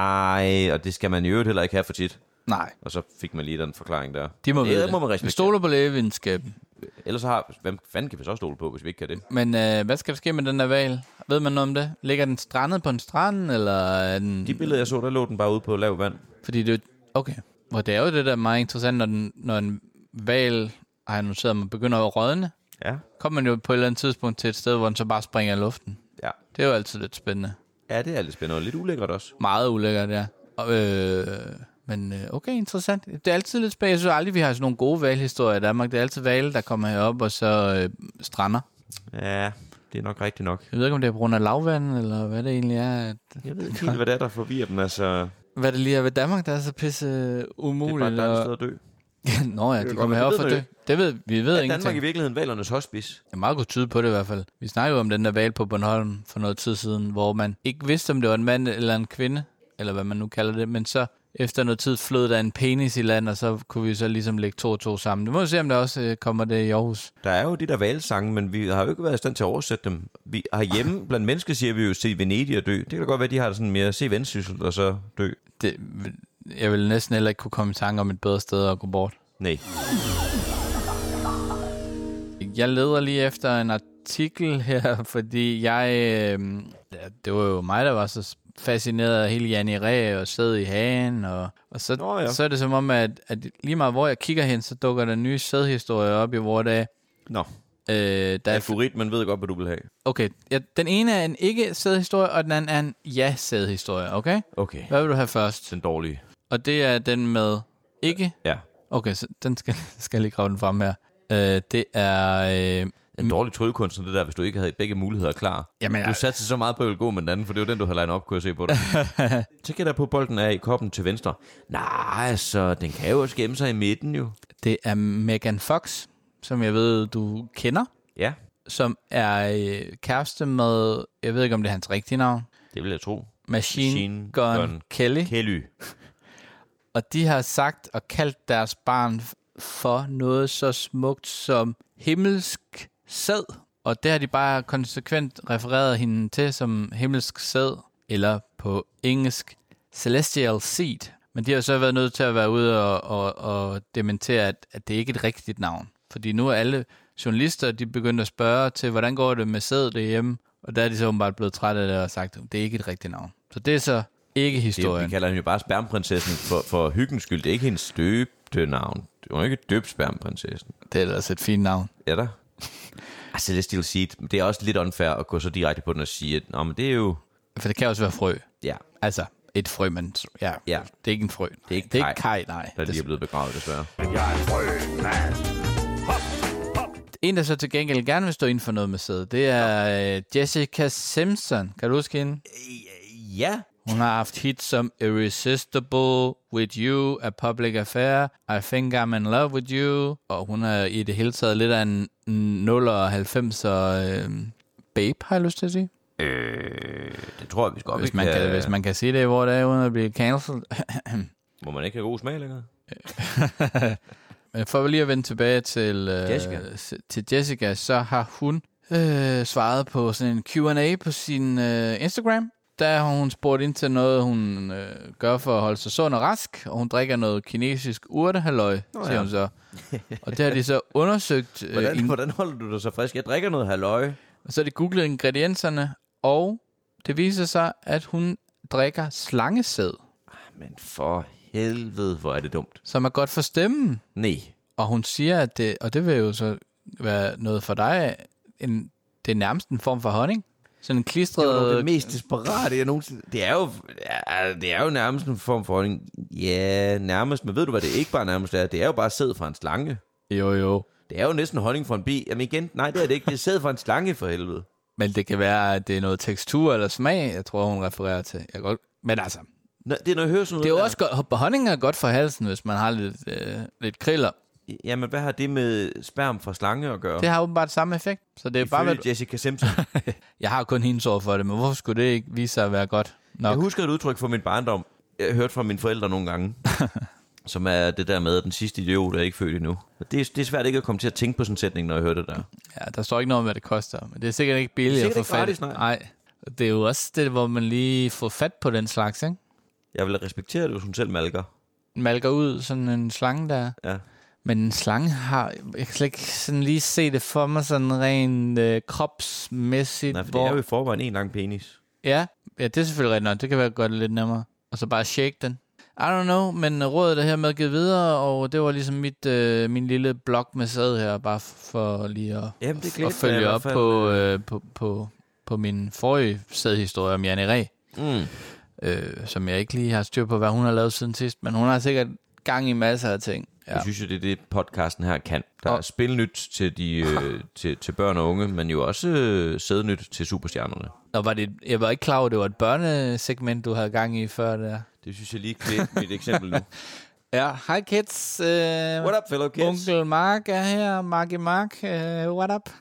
nej, og det skal man i øvrigt heller ikke have for tit. Nej. Og så fik man lige den forklaring der. De må det, vide må man respektere. Vi stoler på lægevidenskaben. Ellers har, hvem fanden kan vi så stole på, hvis vi ikke kan det? Men øh, hvad skal der ske med den der hval? Ved man noget om det? Ligger den strandet på en strand, eller er den... De billeder, jeg så, der lå den bare ude på lav vand. Fordi det... Okay. Og det er jo det der meget interessant, når, den, når en hval, har jeg noteret, man begynder at rådne. Ja. Kommer man jo på et eller andet tidspunkt til et sted, hvor den så bare springer i luften. Ja. Det er jo altid lidt spændende. Ja, det er lidt spændende, og lidt ulækkert også. Meget ulækkert, ja. Og, øh, men okay, interessant. Det er altid lidt spændende. Jeg synes aldrig, vi har sådan nogle gode hvalhistorier i Danmark. Det er altid hvale, der kommer herop og så øh, strander. Ja, det er nok rigtigt nok. Jeg ved ikke, om det er på grund af lavvand, eller hvad det egentlig er. At... Jeg ved ikke helt, hvad det er, der forvirrer dem, altså... Hvad det lige er ved Danmark, der er så pisse umuligt. Det er bare et sted at dø. Nå ja, de kommer herop for at dø. Det ved vi ved er ingenting. Danmark i virkeligheden hvalernes hospice? Det er meget godt tyde på det i hvert fald. Vi snakkede jo om den der hval på Bornholm for noget tid siden, hvor man ikke vidste, om det var en mand eller en kvinde, eller hvad man nu kalder det, men så efter noget tid flød der en penis i land, og så kunne vi så ligesom lægge to og to sammen. Det må vi se, om der også øh, kommer det i Aarhus. Der er jo de der hvalsange, men vi har jo ikke været i stand til at oversætte dem. Vi har hjemme blandt mennesker, siger vi jo, se Venedig og dø. Det kan da godt være, at de har sådan mere se Vendsyssel og så dø. Det, jeg vil næsten heller ikke kunne komme i tanke om et bedre sted at gå bort. Nej. Jeg leder lige efter en artikel her, fordi jeg... Øh, ja, det var jo mig, der var så fascineret af hele Jan Ræ og sæd i hagen, og, og så, Nå, ja. så er det som om, at, at lige meget hvor jeg kigger hen, så dukker der nye sædhistorier op i vores dag. Nå. Øh, der er favorit, man ved godt, hvad du vil have. Okay, ja, den ene er en ikke-sædhistorie, og den anden er en ja-sædhistorie, okay? Okay. Hvad vil du have først? Den dårlige. Og det er den med ikke? Ja. Okay, så den skal, skal jeg lige grave den frem her. Øh, det er... Øh, en dårlig tryllekunst, det der, hvis du ikke havde begge muligheder klar. Jamen, du satte så meget på, at jeg vil gå med den anden, for det er jo den, du har legnet op, kunne jeg se på dig. Så kan der på, bolden er i koppen til venstre. Nej, altså, den kan jo også gemme sig i midten jo. Det er Megan Fox, som jeg ved, du kender. Ja. Som er øh, kæreste med, jeg ved ikke, om det er hans rigtige navn. Det vil jeg tro. Machine, Machine Gun, Gun Kelly. Kelly. Og de har sagt og kaldt deres barn for noget så smukt som himmelsk sæd. Og det har de bare konsekvent refereret hende til som himmelsk sæd, eller på engelsk celestial seed. Men de har så været nødt til at være ude og, og, og dementere, at, at det ikke er et rigtigt navn. Fordi nu er alle journalister, de begynder at spørge til, hvordan går det med sæd derhjemme? Og der er de så bare blevet trætte af det og sagt, at det er ikke et rigtigt navn. Så det er så ikke historien. Det, vi kalder hende jo bare spermprinsessen for, for hyggens skyld. Det er ikke hendes døbte navn. Det var ikke døbt spermprinsessen. Det er ellers et fint navn. Ja da. Ah, Celestial Seed. Det er også lidt unfair at gå så direkte på den og sige, at nå, men det er jo... For det kan også være frø. Ja. Altså, et frø, men ja, ja. Det er ikke en frø. Det er ikke det er ikke kaj, nej. Der lige er blevet begravet, desværre. Men jeg er en frø, mand. Hop, hop. En, der så til gengæld gerne vil stå inden for noget med sæd, det er ja. Jessica Simpson. Kan du huske hende? Ja. Hun har haft hits som Irresistible, With You, A Public Affair, I Think I'm in Love With You, og hun er i det hele taget lidt af en nul og halvfemser øh, babe, har jeg lyst til at sige. Øh, det tror jeg, vi skal op. Hvis man kan, kan, hvis man kan sige det, hvor det er, uden at blive cancelled. Må man ikke have god smag længere? Men for lige at vende tilbage til øh, Jessica. til Jessica, så har hun øh, svaret på sådan en Q and A på sin øh, Instagram. der har hun spurgt ind til noget, hun øh, gør for at holde sig sund og rask, og hun drikker noget kinesisk urtehalløj, oh, siger ja. hun så. Og det har de så undersøgt. Øh, hvordan, in- hvordan holder du dig så frisk? Jeg drikker noget halløj. Og så har de googlet ingredienserne, og det viser sig, at hun drikker slangesæd. Men for helvede, hvor er det dumt. Som er godt for stemmen. Nej. Og hun siger, at det, og det vil jo så være noget for dig, en, det er nærmest en form for honning. Sådan en klistret... Det er jo det mest desperate, jeg nogensinde... Det er jo, ja, det er jo nærmest en form for honning. Ja, nærmest, men ved du, hvad det ikke bare nærmest er? Det er jo bare sæd fra en slange. Jo, jo. Det er jo næsten honning fra en bi. Jamen igen, nej, det er det ikke. Det er sæd fra en slange, for helvede. Men det kan være, at det er noget tekstur eller smag, jeg tror, hun refererer til. Jeg godt... Men altså... Nå, det er noget, jeg hører sådan noget. Det er jo der. også godt... Honning er godt for halsen, hvis man har lidt, øh, lidt kriller. Jamen, hvad har det med sperm fra slange at gøre? Det har åbenbart samme effekt. Så det er bare... Med... Jessica Simpson. Jeg har kun hendes ord for det, men hvorfor skulle det ikke vise sig at være godt nok? Jeg husker et udtryk fra min barndom. Jeg har hørt fra mine forældre nogle gange. Som er det der med, at den sidste idiot er ikke født endnu. Det er, det er svært ikke at komme til at tænke på sådan en sætning, når jeg hører det der. Ja, der står ikke noget om, hvad det koster. Men det er sikkert ikke billigt at få fat. Gratis, nej. nej. Det er jo også det, hvor man lige får fat på den slags, ikke? Jeg vil respektere det, hvis hun selv malker. Malker ud sådan en slange der. Ja. Men en slange har... Jeg kan slet ikke sådan lige se det for mig sådan rent øh, kropsmæssigt. Nej, for hvor... det er jo i forvejen en lang penis. Ja, ja, det er selvfølgelig rigtigt nok. Det kan være godt lidt nemmere. Og så bare shake den. I don't know, men rådet er hermed givet videre, og det var ligesom mit, øh, min lille blog med sæd her, bare for lige at, Jamen, det f- at følge op fald, på, øh, på, på, på min forrige sædhistorie om Janne Ræ, mm. øh, som jeg ikke lige har styr på, hvad hun har lavet siden sidst, men hun har sikkert gang i masser af ting. Ja. Jeg synes jo, det er det, podcasten her kan. Der er spilnyt til, de, øh, til, til børn og unge, men jo også øh, sædnyt til superstjernerne. Nå, var det, jeg var ikke klar over, at det var et børnesegment, du havde gang i før der. Det synes jeg lige klæder mit eksempel nu. Ja, hej kids. Uh, What up, fellow kids? Onkel Mark er her. Marky Mark, uh, what up?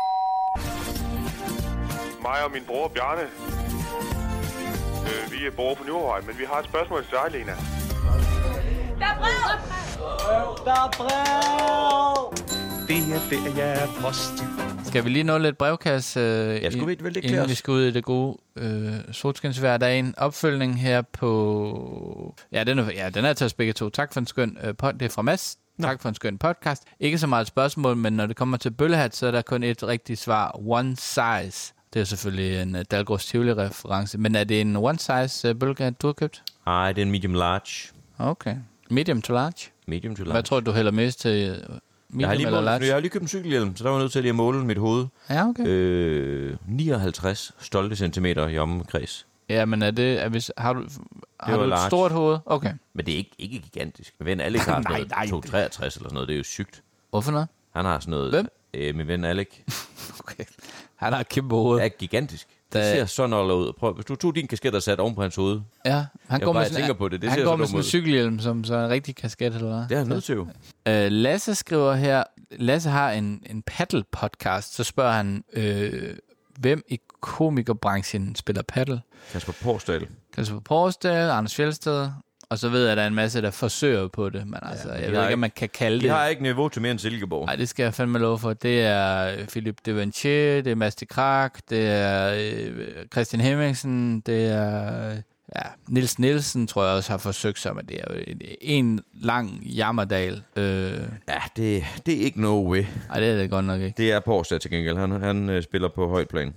Mig og min bror Bjarne. Øh, vi er bor på Nyhavn, men vi har et spørgsmål til dig, Lena. Der er brev! Der er brev! Det her, det er post. Skal vi lige nå lidt brevkasse, øh, Ja, skulle vi ikke vel det inden klæde vi os? skal ud i det gode øh, solskinsvejr? Der er en opfølgning her på... Ja, den er, ja, den er til os begge to. Tak for en skøn øh, pod. Det er fra Mads. Nå. Tak for en skøn podcast. Ikke så meget spørgsmål, men når det kommer til bøllehat, så er der kun et rigtigt svar. One size. Det er selvfølgelig en uh, Dalgårds Tivoli-reference. Men er det en one size uh, bøllehat, du har købt? Nej, det er en medium large. Okay. Medium to large? Medium to large. Hvad tror du, du hælder mest til? Uh, Jeg har, lige eller målt, large? jeg har lige købt en cykelhjelm, så der var jeg nødt til lige at måle mit hoved. Ja, okay. Øh, nioghalvtreds stolte centimeter i omkreds. Ja, men er det... Er hvis, har du, har du et large. stort hoved? Okay. Men det er ikke, ikke gigantisk. Min ven Alec har sådan noget to komma treogtres eller sådan noget. Det er jo sygt. Hvorfor noget? Han har sådan noget... Hvem? Øh, min ven Alec. Okay. Han har et kæmpe hoved. Det er gigantisk. Det Da- ser sådan noget ud. Prøv, hvis du tog din kasket og satte oven på hans hoved. Ja, han Jeg går bare med sådan, tænker på det. Det han ser går så med dumt sådan en ud. cykelhjelm, som så er en rigtig kasket, eller hvad? Det er han nødt til jo. Øh, Lasse skriver her, Lasse har en, en paddle-podcast, så spørger han, øh, hvem i komikerbranchen spiller paddle? Kasper Porsdal. Kasper Porsdal, Anders Fjeldsted, og så ved jeg, at der er en masse, der forsøger på det, men altså, men jeg de ved har ikke, om ikke- man kan kalde De det. har ikke niveau til mere end Silkeborg. Nej, det skal jeg fandme love for. Det er Philip Devanchier, det er Mads de Krak, det er øh, Christian Hemmingsen, det er ja, Niels Nielsen, tror jeg også har forsøgt sig, men det er jo en, en lang jammerdal. Øh, Ja, det, det er ikke no way. ej, det er det godt nok ikke. Det er Porsdal til gengæld. Han, han øh, spiller på højt plan.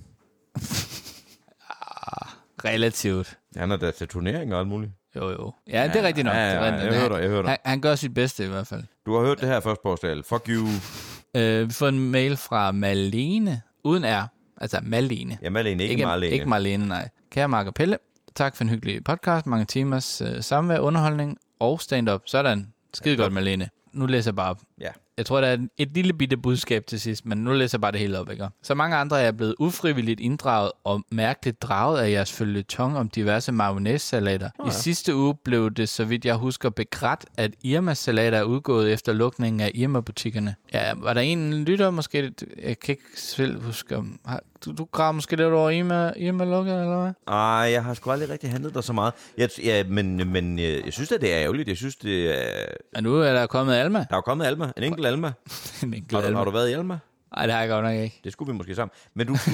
Relativt. Han er da til turneringer og alt muligt. Jo, jo. Ja, det er rigtigt nok. ja, ja, Det er rigtigt. jeg hører dig, jeg hører dig. Han, han gør sit bedste i hvert fald. Du har hørt det her først, Porsdal. Fuck you. Øh, vi får en mail fra Malene, uden R. Altså Malene. Ja, Malene, ikke, Ikke Marlene. Ikke Marlene, nej. Kære Mark og Pelle, tak for en hyggelig podcast, mange timers øh, samvær, underholdning og stand-up. Sådan. Skide godt, Malene. Nu læser jeg bare op. Ja. Jeg tror, der er et lille bitte budskab til sidst, men nu læser jeg bare det hele op, ikke? Så mange andre er jeg blevet ufrivilligt inddraget og mærkeligt draget af jeres føljeton om diverse mayonnaise-salater. Oh, ja. I sidste uge blev det, så vidt jeg husker, begrædt, at Irma-salater er udgået efter lukningen af Irma-butikkerne. Ja, var der en lytter måske? Jeg kan ikke selv huske. om- har- Du, du graver måske lidt over Irma, Irma-lukket, eller hvad? Ej, jeg har sgu aldrig rigtig handlet der så meget. Jeg, ja, men, men jeg, jeg synes, at det er ærgerligt. Jeg synes, det er... Og nu er der kommet Alma. Der er jo kommet Alma. En enkelt Alma. En enkelt Har du, Alma. har du været i Alma? Nej, det har jeg godt nok ikke. Det skulle vi måske sammen. Men du,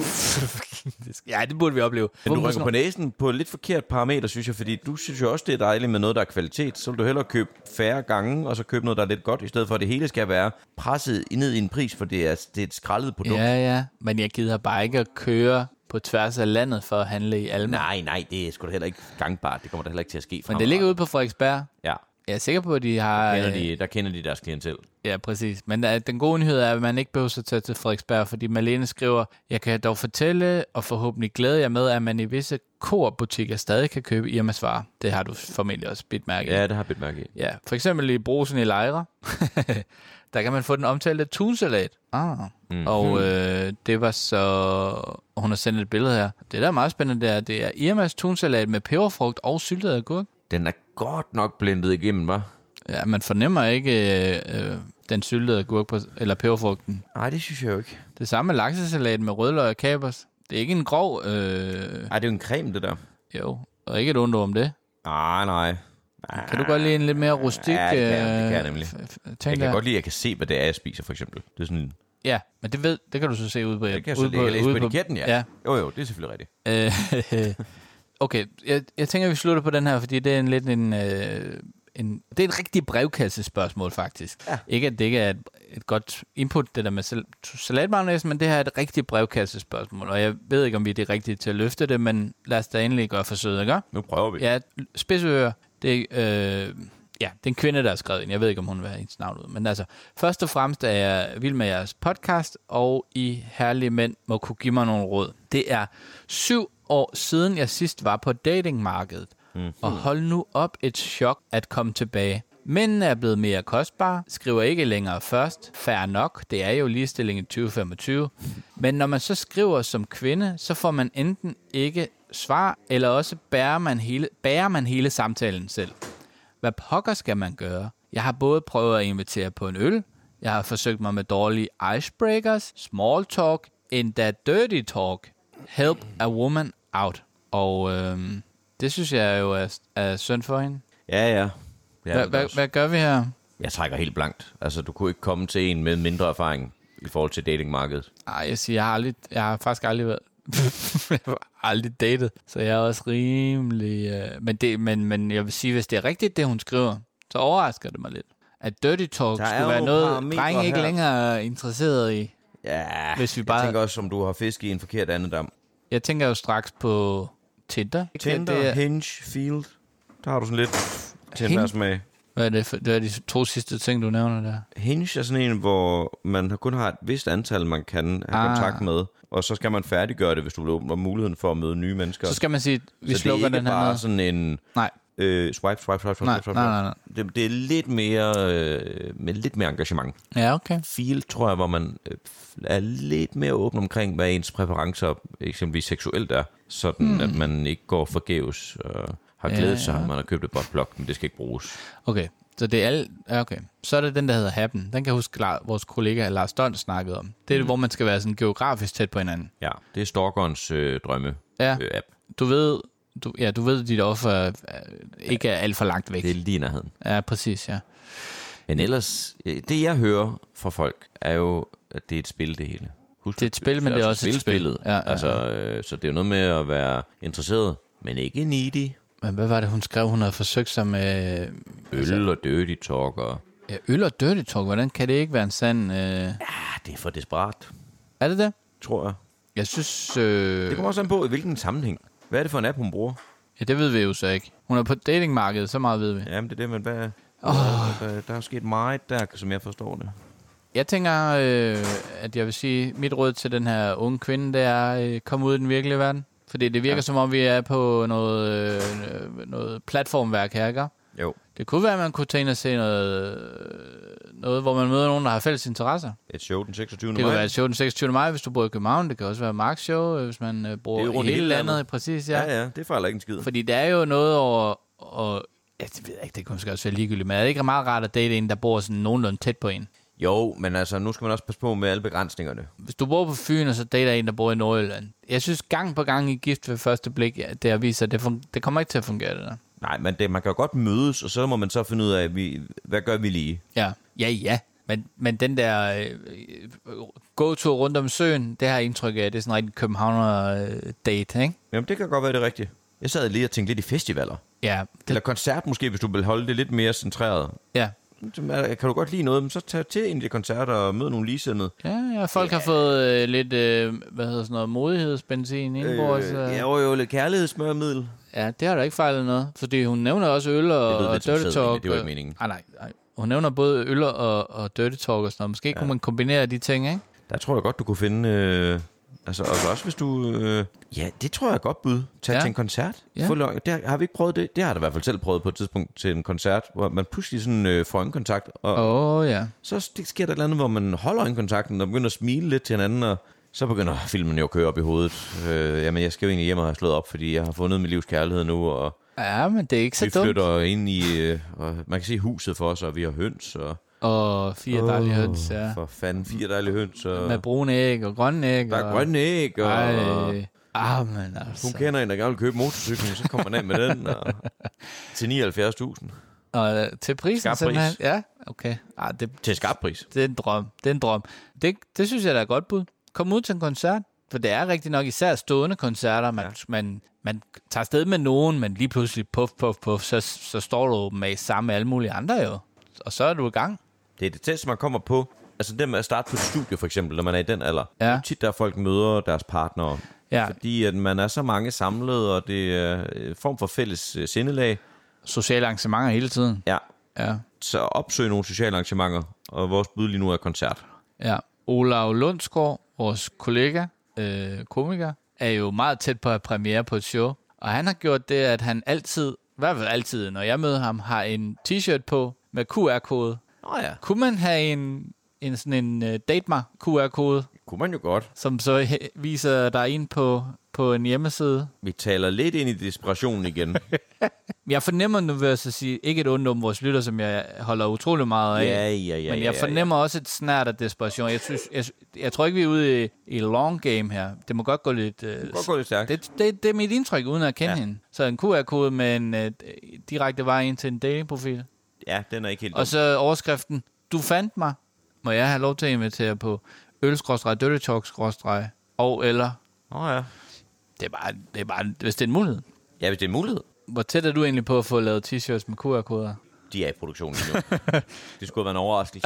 ja, det burde vi opleve. men du rykker på næsen på et lidt forkert parameter, synes jeg, fordi du synes jo også, det er dejligt med noget, der er kvalitet. Så vil du hellere købe færre gange, og så købe noget, der er lidt godt, i stedet for, at det hele skal være presset ned i en pris, for det er, det er et skrællet produkt. Ja, ja. Men jeg gider bare ikke at køre på tværs af landet for at handle i Alma. Nej, nej, det er sgu da heller ikke gangbart. Det kommer der heller ikke til at ske. Men det ligger ude på Frederiksberg. Ja. Jeg er sikker på, at de har... Der kender de, der kender de deres klientel. Ja, præcis. Men der, den gode nyhed er, at man ikke behøver at tage til Frederiksberg, fordi Malene skriver, jeg kan dog fortælle, og forhåbentlig glæde jer med, at man i visse Coop-butikker stadig kan købe Irmas varer. Det har du formentlig også bidt mærke i. Ja, det har bidt mærke i. Ja, for eksempel i Brugsen i Lejre. Der kan man få den omtalte tunsalat. Ah. Mm-hmm. Og øh, det var så... Og hun har sendt et billede her. Det der er meget spændende, det er, det er Irmas tunsalat med peberfrugt og syltet agurk. Den er godt nok blendet igennem, hva'? Ja, man fornemmer ikke øh, den syltede agurk på, eller peberfrugten. Nej, det synes jeg jo ikke. Det samme med laksesalat med rødløg og kapers. Det er ikke en grov... Øh... Ej, det er jo en creme, det der. Jo, og ikke et ondt om det. Nej, nej. Kan du godt lide en lidt mere rustik... Ja, det kan jeg, det kan jeg nemlig. F- f- jeg kan der. godt lide, at jeg kan se, hvad det er, jeg spiser, for eksempel. Det er sådan... Ja, men det ved, det kan du så se ude på... Det kan jeg så ude jeg kan læse ude på etiketten, ja. ja. Jo, jo, det er selvfølgelig rigtigt. Okay, jeg, jeg tænker, vi slutter på den her, fordi det er en lidt en... Øh, en det er et rigtigt brevkassespørgsmål, faktisk. Ja. Ikke, at det ikke er et, et godt input, det der med sal- salatmayonnaise, men det her er et rigtigt brevkassespørgsmål, og jeg ved ikke, om vi er det rigtige til at løfte det, men lad os da endelig gøre forsøget, ikke? Nu prøver vi. Ja, spidsører, det er... Øh, Ja, det er en kvinde, der har skrevet ind. Jeg ved ikke, om hun vil have hendes navn ud. Men altså, først og fremmest er jeg vild med jeres podcast, og I herlige mænd må kunne give mig nogle råd. Det er syv år siden, jeg sidst var på datingmarkedet. Mm-hmm. Og hold nu op et chok at komme tilbage. Mændene er blevet mere kostbare, skriver ikke længere først. Fair nok, det er jo ligestilling i tyve femogtyve. Men når man så skriver som kvinde, så får man enten ikke svar, eller også bærer man hele, bærer man hele samtalen selv. Hvad pokker skal man gøre? Jeg har både prøvet at invitere på en øl, jeg har forsøgt mig med dårlige icebreakers, small talk, endda dirty talk. Help a woman out. Og øhm, det synes jeg jo er, er synd for hende. Ja, ja. ja Hva, hva, hvad gør vi her? Jeg trækker helt blankt. Altså, du kunne ikke komme til en med mindre erfaring i forhold til datingmarkedet. Nej, jeg siger, jeg har, aldrig, jeg har faktisk aldrig været... jeg har aldrig datet, så jeg er også rimelig... Øh, men, det, men, men jeg vil sige, hvis det er rigtigt, det hun skriver, så overrasker det mig lidt. At dirty talk Der skulle være noget, drenge ikke her. længere er interesseret i. Ja, hvis vi bare... jeg tænker også, om du har fisk i en forkert andedam. Jeg tænker jo straks på Tinder. Tinder, det er... Hinge, Field. Der har du sådan lidt til en smag. Hvad er det for, det er de to sidste ting, du nævner der? Hinge er sådan en, hvor man kun har et vist antal, man kan have ah. kontakt med. Og så skal man færdiggøre det, hvis du åbner muligheden for at møde nye mennesker. Så skal man sige, vi så slukker den her Så det er ikke bare med. sådan en nej. Øh, swipe, swipe, swipe, swipe, nej, swipe. Nej, nej, nej. Det, det er lidt mere, øh, med lidt mere engagement. Ja, okay. Feel, tror jeg, hvor man øh, er lidt mere åben omkring, hvad ens præferencer, eksempelvis seksuelt er. Sådan, hmm. at man ikke går forgæves og har glædet ja, sig, at man har købt et botplug, men det skal ikke bruges. Okay. Så det er alle, ja, okay. Så er det den, der hedder Happen. Den kan jeg huske, vores kollega Lars Dont snakkede om. Det er mm. det, hvor man skal være sådan geografisk tæt på hinanden. Ja, det er stalkerens øh, drømme ja. øh, app. Du ved, du, ja, du ved, at dit offer er, ikke er alt for langt væk. Det er lige nærheden. Ja, præcis, ja. Men ellers, det jeg hører fra folk, er jo, at det er et spil, det hele. Husk, det er et spil, men det er også et spil. Ja, ja, altså, øh, så det er jo noget med at være interesseret, men ikke needy. Men hvad var det, hun skrev? Hun havde forsøgt sig med... Øl altså, og dirty talk og... Ja, øl og dirty talk, hvordan kan det ikke være en sand... Øh... Ja, det er for desperat. Er det det? Tror jeg. Jeg synes... Øh... Det kommer også an på, i hvilken sammenhæng. Hvad er det for en app, hun bruger? Ja, det ved vi jo så ikke. Hun er på datingmarkedet, så meget ved vi. Jamen, det er det, men hvad... Oh. Der, der er sket meget der, som jeg forstår det. Jeg tænker, øh, at jeg vil sige, mit råd til den her unge kvinde, det er at øh, komme ud i den virkelige verden. Fordi det virker, ja. som om vi er på noget, øh, noget platformværk her, ikke? Jo. Det kunne være, at man kunne tage ind og se noget, noget, hvor man møder nogen, der har fælles interesser. Et show den seksogtyvende Det maj. kan være et show den seksogtyvende maj, hvis du bor i København. Det kan også være Marks show, hvis man øh, bor i hele, hele landet. landet. Præcis, ja. Ja, ja, det fejler ikke en skid. Fordi der er jo noget over... Og, ja, det ved jeg ikke, det kunne måske også være ligegyldigt, men er det ikke meget rart at date en, der bor sådan nogenlunde tæt på en? Jo, men altså, nu skal man også passe på med alle begrænsningerne. Hvis du bor på Fyn, og så dater en, der bor i Nordjylland. Jeg synes gang på gang i Gift ved første blik, ja, det har vist sig, det, fun- det kommer ikke til at fungere, det der. Nej, men det, man kan jo godt mødes, og så må man så finde ud af, vi, hvad gør vi lige? Ja, ja, ja. Men, men den der øh, gåtur rundt om søen, det har jeg indtryk af, det er sådan en rigtig københavner-date, ikke? Jamen, det kan godt være det rigtige. Jeg sad lige og tænkte lidt i festivaler. Ja. Det, Eller koncert måske, hvis du vil holde det lidt mere centreret. ja. Kan du godt lide noget, så tag til en af de koncerter og mød nogle ligesindede. Ja, ja, folk har fået øh, lidt, øh, hvad hedder sådan noget, modighedsbenzin indenbords. Øh, ja, jo, jo, lidt kærlighedssmørmiddel. Ja, det har der ikke fejlet noget. Fordi hun nævner også øl og, og dirty talk. Det var ikke meningen. Nej, nej, nej. Hun nævner både øl og, og dirty talk og sådan noget. Måske ja. kunne man kombinere de ting, ikke? Der tror jeg godt, du kunne finde... Øh, altså, og også hvis du... Øh, ja, det tror jeg er et godt bud. Tag ja. til en koncert. Ja. Få, det, har vi ikke prøvet det? Det har jeg da i hvert fald selv prøvet på et tidspunkt til en koncert, hvor man pludselig sådan øh, får øjenkontakt. Og oh, ja. så sker der et eller andet, hvor man holder øjenkontakten og begynder at smile lidt til hinanden, og så begynder filmen jo at køre op i hovedet. Øh, jamen, jeg skal jo egentlig hjem og have slået op, fordi jeg har fundet mit livs kærlighed nu, og... Ja, men det er ikke så vi dumt. Vi flytter ind i... Øh, og man kan se huset for os, og vi har høns, og... Og fire oh, dejlige høns, ja. For fanden, fire dejlige høns. Og... Med brune æg og grønne æg. Der er og... grønne æg, og... Ej. Ah, men altså... Hun kender en, der gerne vil købe motorcyklen, så kommer man af med den, og... til nioghalvfjerds tusind. Og til prisen skarp simpelthen? Pris. Ja, okay. Ah, det... Til skarp pris. Det er en drøm, det er en drøm. Det, det synes jeg, der er et godt bud. Kom ud til en koncert, for det er rigtig nok især stående koncerter. Man, ja. man, man tager sted med nogen, men lige pludselig puff, puff, puff, så, så står du med sammen med alle mulige andre jo. Og så er du i gang. Det er det tæt, man kommer på. Altså det med at starte på et studie for eksempel, når man er i den alder. Ja. Det er tit, der folk møder deres partnere. Ja. Fordi at man er så mange samlet, og det er en form for fælles sindelag. Sociale arrangementer hele tiden. Ja. Ja. Så opsøg nogle sociale arrangementer, og vores bud lige nu er koncert. Ja. Olav Lundsgaard, vores kollega, øh, komiker, er jo meget tæt på at have premiere på et show. Og han har gjort det, at han altid, i hvert fald altid, når jeg møder ham, har en t-shirt på med Q R-kode. Åh oh, ja. Kunne man have en, en sådan en uh, Datema Q R-kode? Kunne man jo godt. Som så he- viser dig ind på, på en hjemmeside. Vi taler lidt ind i desperationen igen. Jeg fornemmer nu, vil jeg så sige, ikke et ondt om vores lytter, som jeg holder utrolig meget af. Ja, ja, ja. Men jeg fornemmer ja, ja. også et snært af desperation. Jeg, synes, jeg, jeg tror ikke, vi er ude i, i long game her. Det må godt gå lidt... Uh, det må godt gå lidt stærkt. Det, det, det er mit indtryk, uden at kende ja. hende. Så en Q R-kode med en uh, direkte vej ind til en datingprofil. Ja, den er ikke helt... Og så overskriften, du fandt mig. Må jeg have lov til at invitere på øl-dirty talk og eller... Åh oh, ja. Det er, bare, det er bare, hvis det er en mulighed. Ja, hvis det er en mulighed. Hvor tæt er du egentlig på at få lavet t-shirts med Q R-koder? De er i produktionen nu. Det skulle være en overraskelse.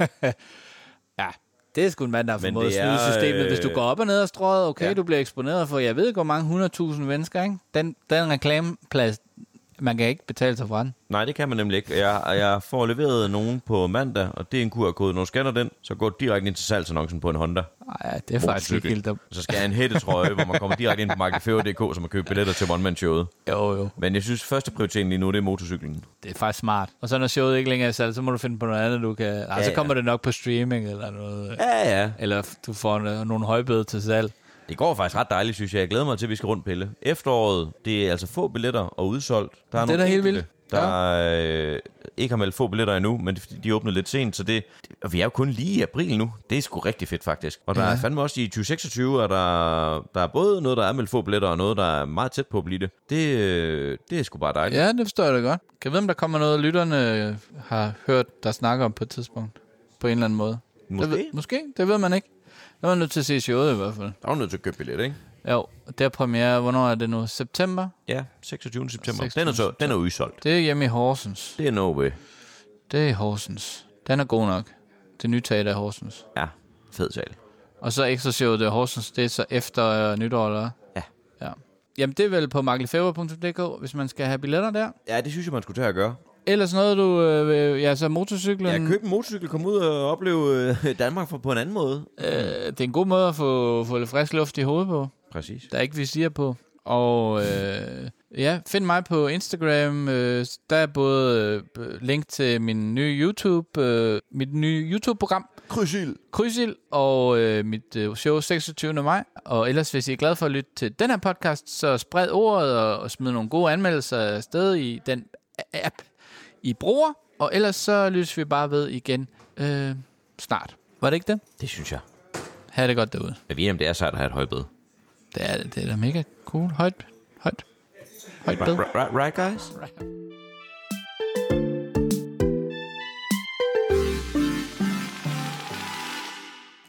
Ja, det er sgu en mand, der har formået at snyde systemet. Øh... Hvis du går op og ned og strøget, okay, ja. du bliver eksponeret for, jeg ved ikke, hvor mange hundredtusind mennesker, ikke? Den, den reklameplads, man kan ikke betale sig fra den. Nej, det kan man nemlig ikke. Jeg, jeg får leveret nogen på mandag, og det er en Q R-kode. Når du scanner den, så går det direkte ind til salgsannoncen på en Honda. Nej, det er faktisk ikke helt dumt. Så skal jeg have en hættetrøje, hvor man kommer direkte ind på markedsfører punktum d k, så man køber billetter til one-man-showet. Jo, jo. Men jeg synes, første prioriteten lige nu, det er motorcyklen. Det er faktisk smart. Og så når showet ikke længere er salg, så må du finde på noget andet, du kan... Ja, så kommer ja. det nok på streaming eller noget. Ja, ja. Eller du får nogle højbøde til salg. Det går faktisk ret dejligt, synes jeg. Jeg glæder mig til, at vi skal rundt pille. Efteråret, det er altså få billetter og udsolgt. Der er det er da helt vildt. Der ja. øh, ikke har meldt få billetter endnu, men de åbnede lidt sent, så det... Og vi er jo kun lige i april nu. Det er sgu rigtig fedt, faktisk. Og der ja. er fandme også i tyve seksogtyve, og der, der er både noget, der er meldt få billetter, og noget, der er meget tæt på at blive det. Det, øh, det er sgu bare dejligt. Ja, det forstår jeg da godt. Kan jeg vide, om der kommer noget, lytterne har hørt, der snakker om på et tidspunkt? På en eller anden måde. Måske. Det ved, måske, det ved man ikke. Der var nødt til at se showet i hvert fald. Der var nødt til at købe billet, ikke? Jo, det er premiere, hvornår er det nu? September? Ja, seksogtyvende september. seksogtyvende Den, er så, den er udsolgt. Det er hjemme i Horsens. Det er no way. Det er i Horsens. Den er god nok. Det nye teater i Horsens. Ja, fed sal. Og så ekstra showet i Horsens, det er så efter uh, nytår, eller? Ja. Ja. Jamen, det er vel på markelfeber punktum d k, hvis man skal have billetter der. Ja, det synes jeg, man skulle tage at gøre. Ellers noget, du... Øh, ja, så motorcyklen... Ja, køb en motorcykel, komme ud og opleve øh, Danmark for, på en anden måde. Øh, det er en god måde at få, få lidt frisk luft i hovedet på. Præcis. Der er ikke visir på. Og øh, ja, find mig på Instagram. Øh, der er både øh, link til min nye YouTube, øh, mit nye YouTube-program. Krydsild. Krydsild, og øh, mit øh, show seksogtyvende maj. Og ellers, hvis I er glade for at lytte til den her podcast, så spred ordet og, og smid nogle gode anmeldelser afsted i den app, I bruger. Og ellers så lyttes vi bare ved igen øh, snart. Var det ikke det? Det synes jeg. Ha' det godt derude. Jeg ved, om det er sejt at have et højbed. Det er det er da mega cool. Højt, højt, højt bed. Right, right, right, guys? Right.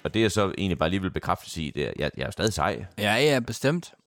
og det er så egentlig bare lige vil bekræftes i, det er, jeg, jeg er jo stadig sej. Ja, ja, bestemt.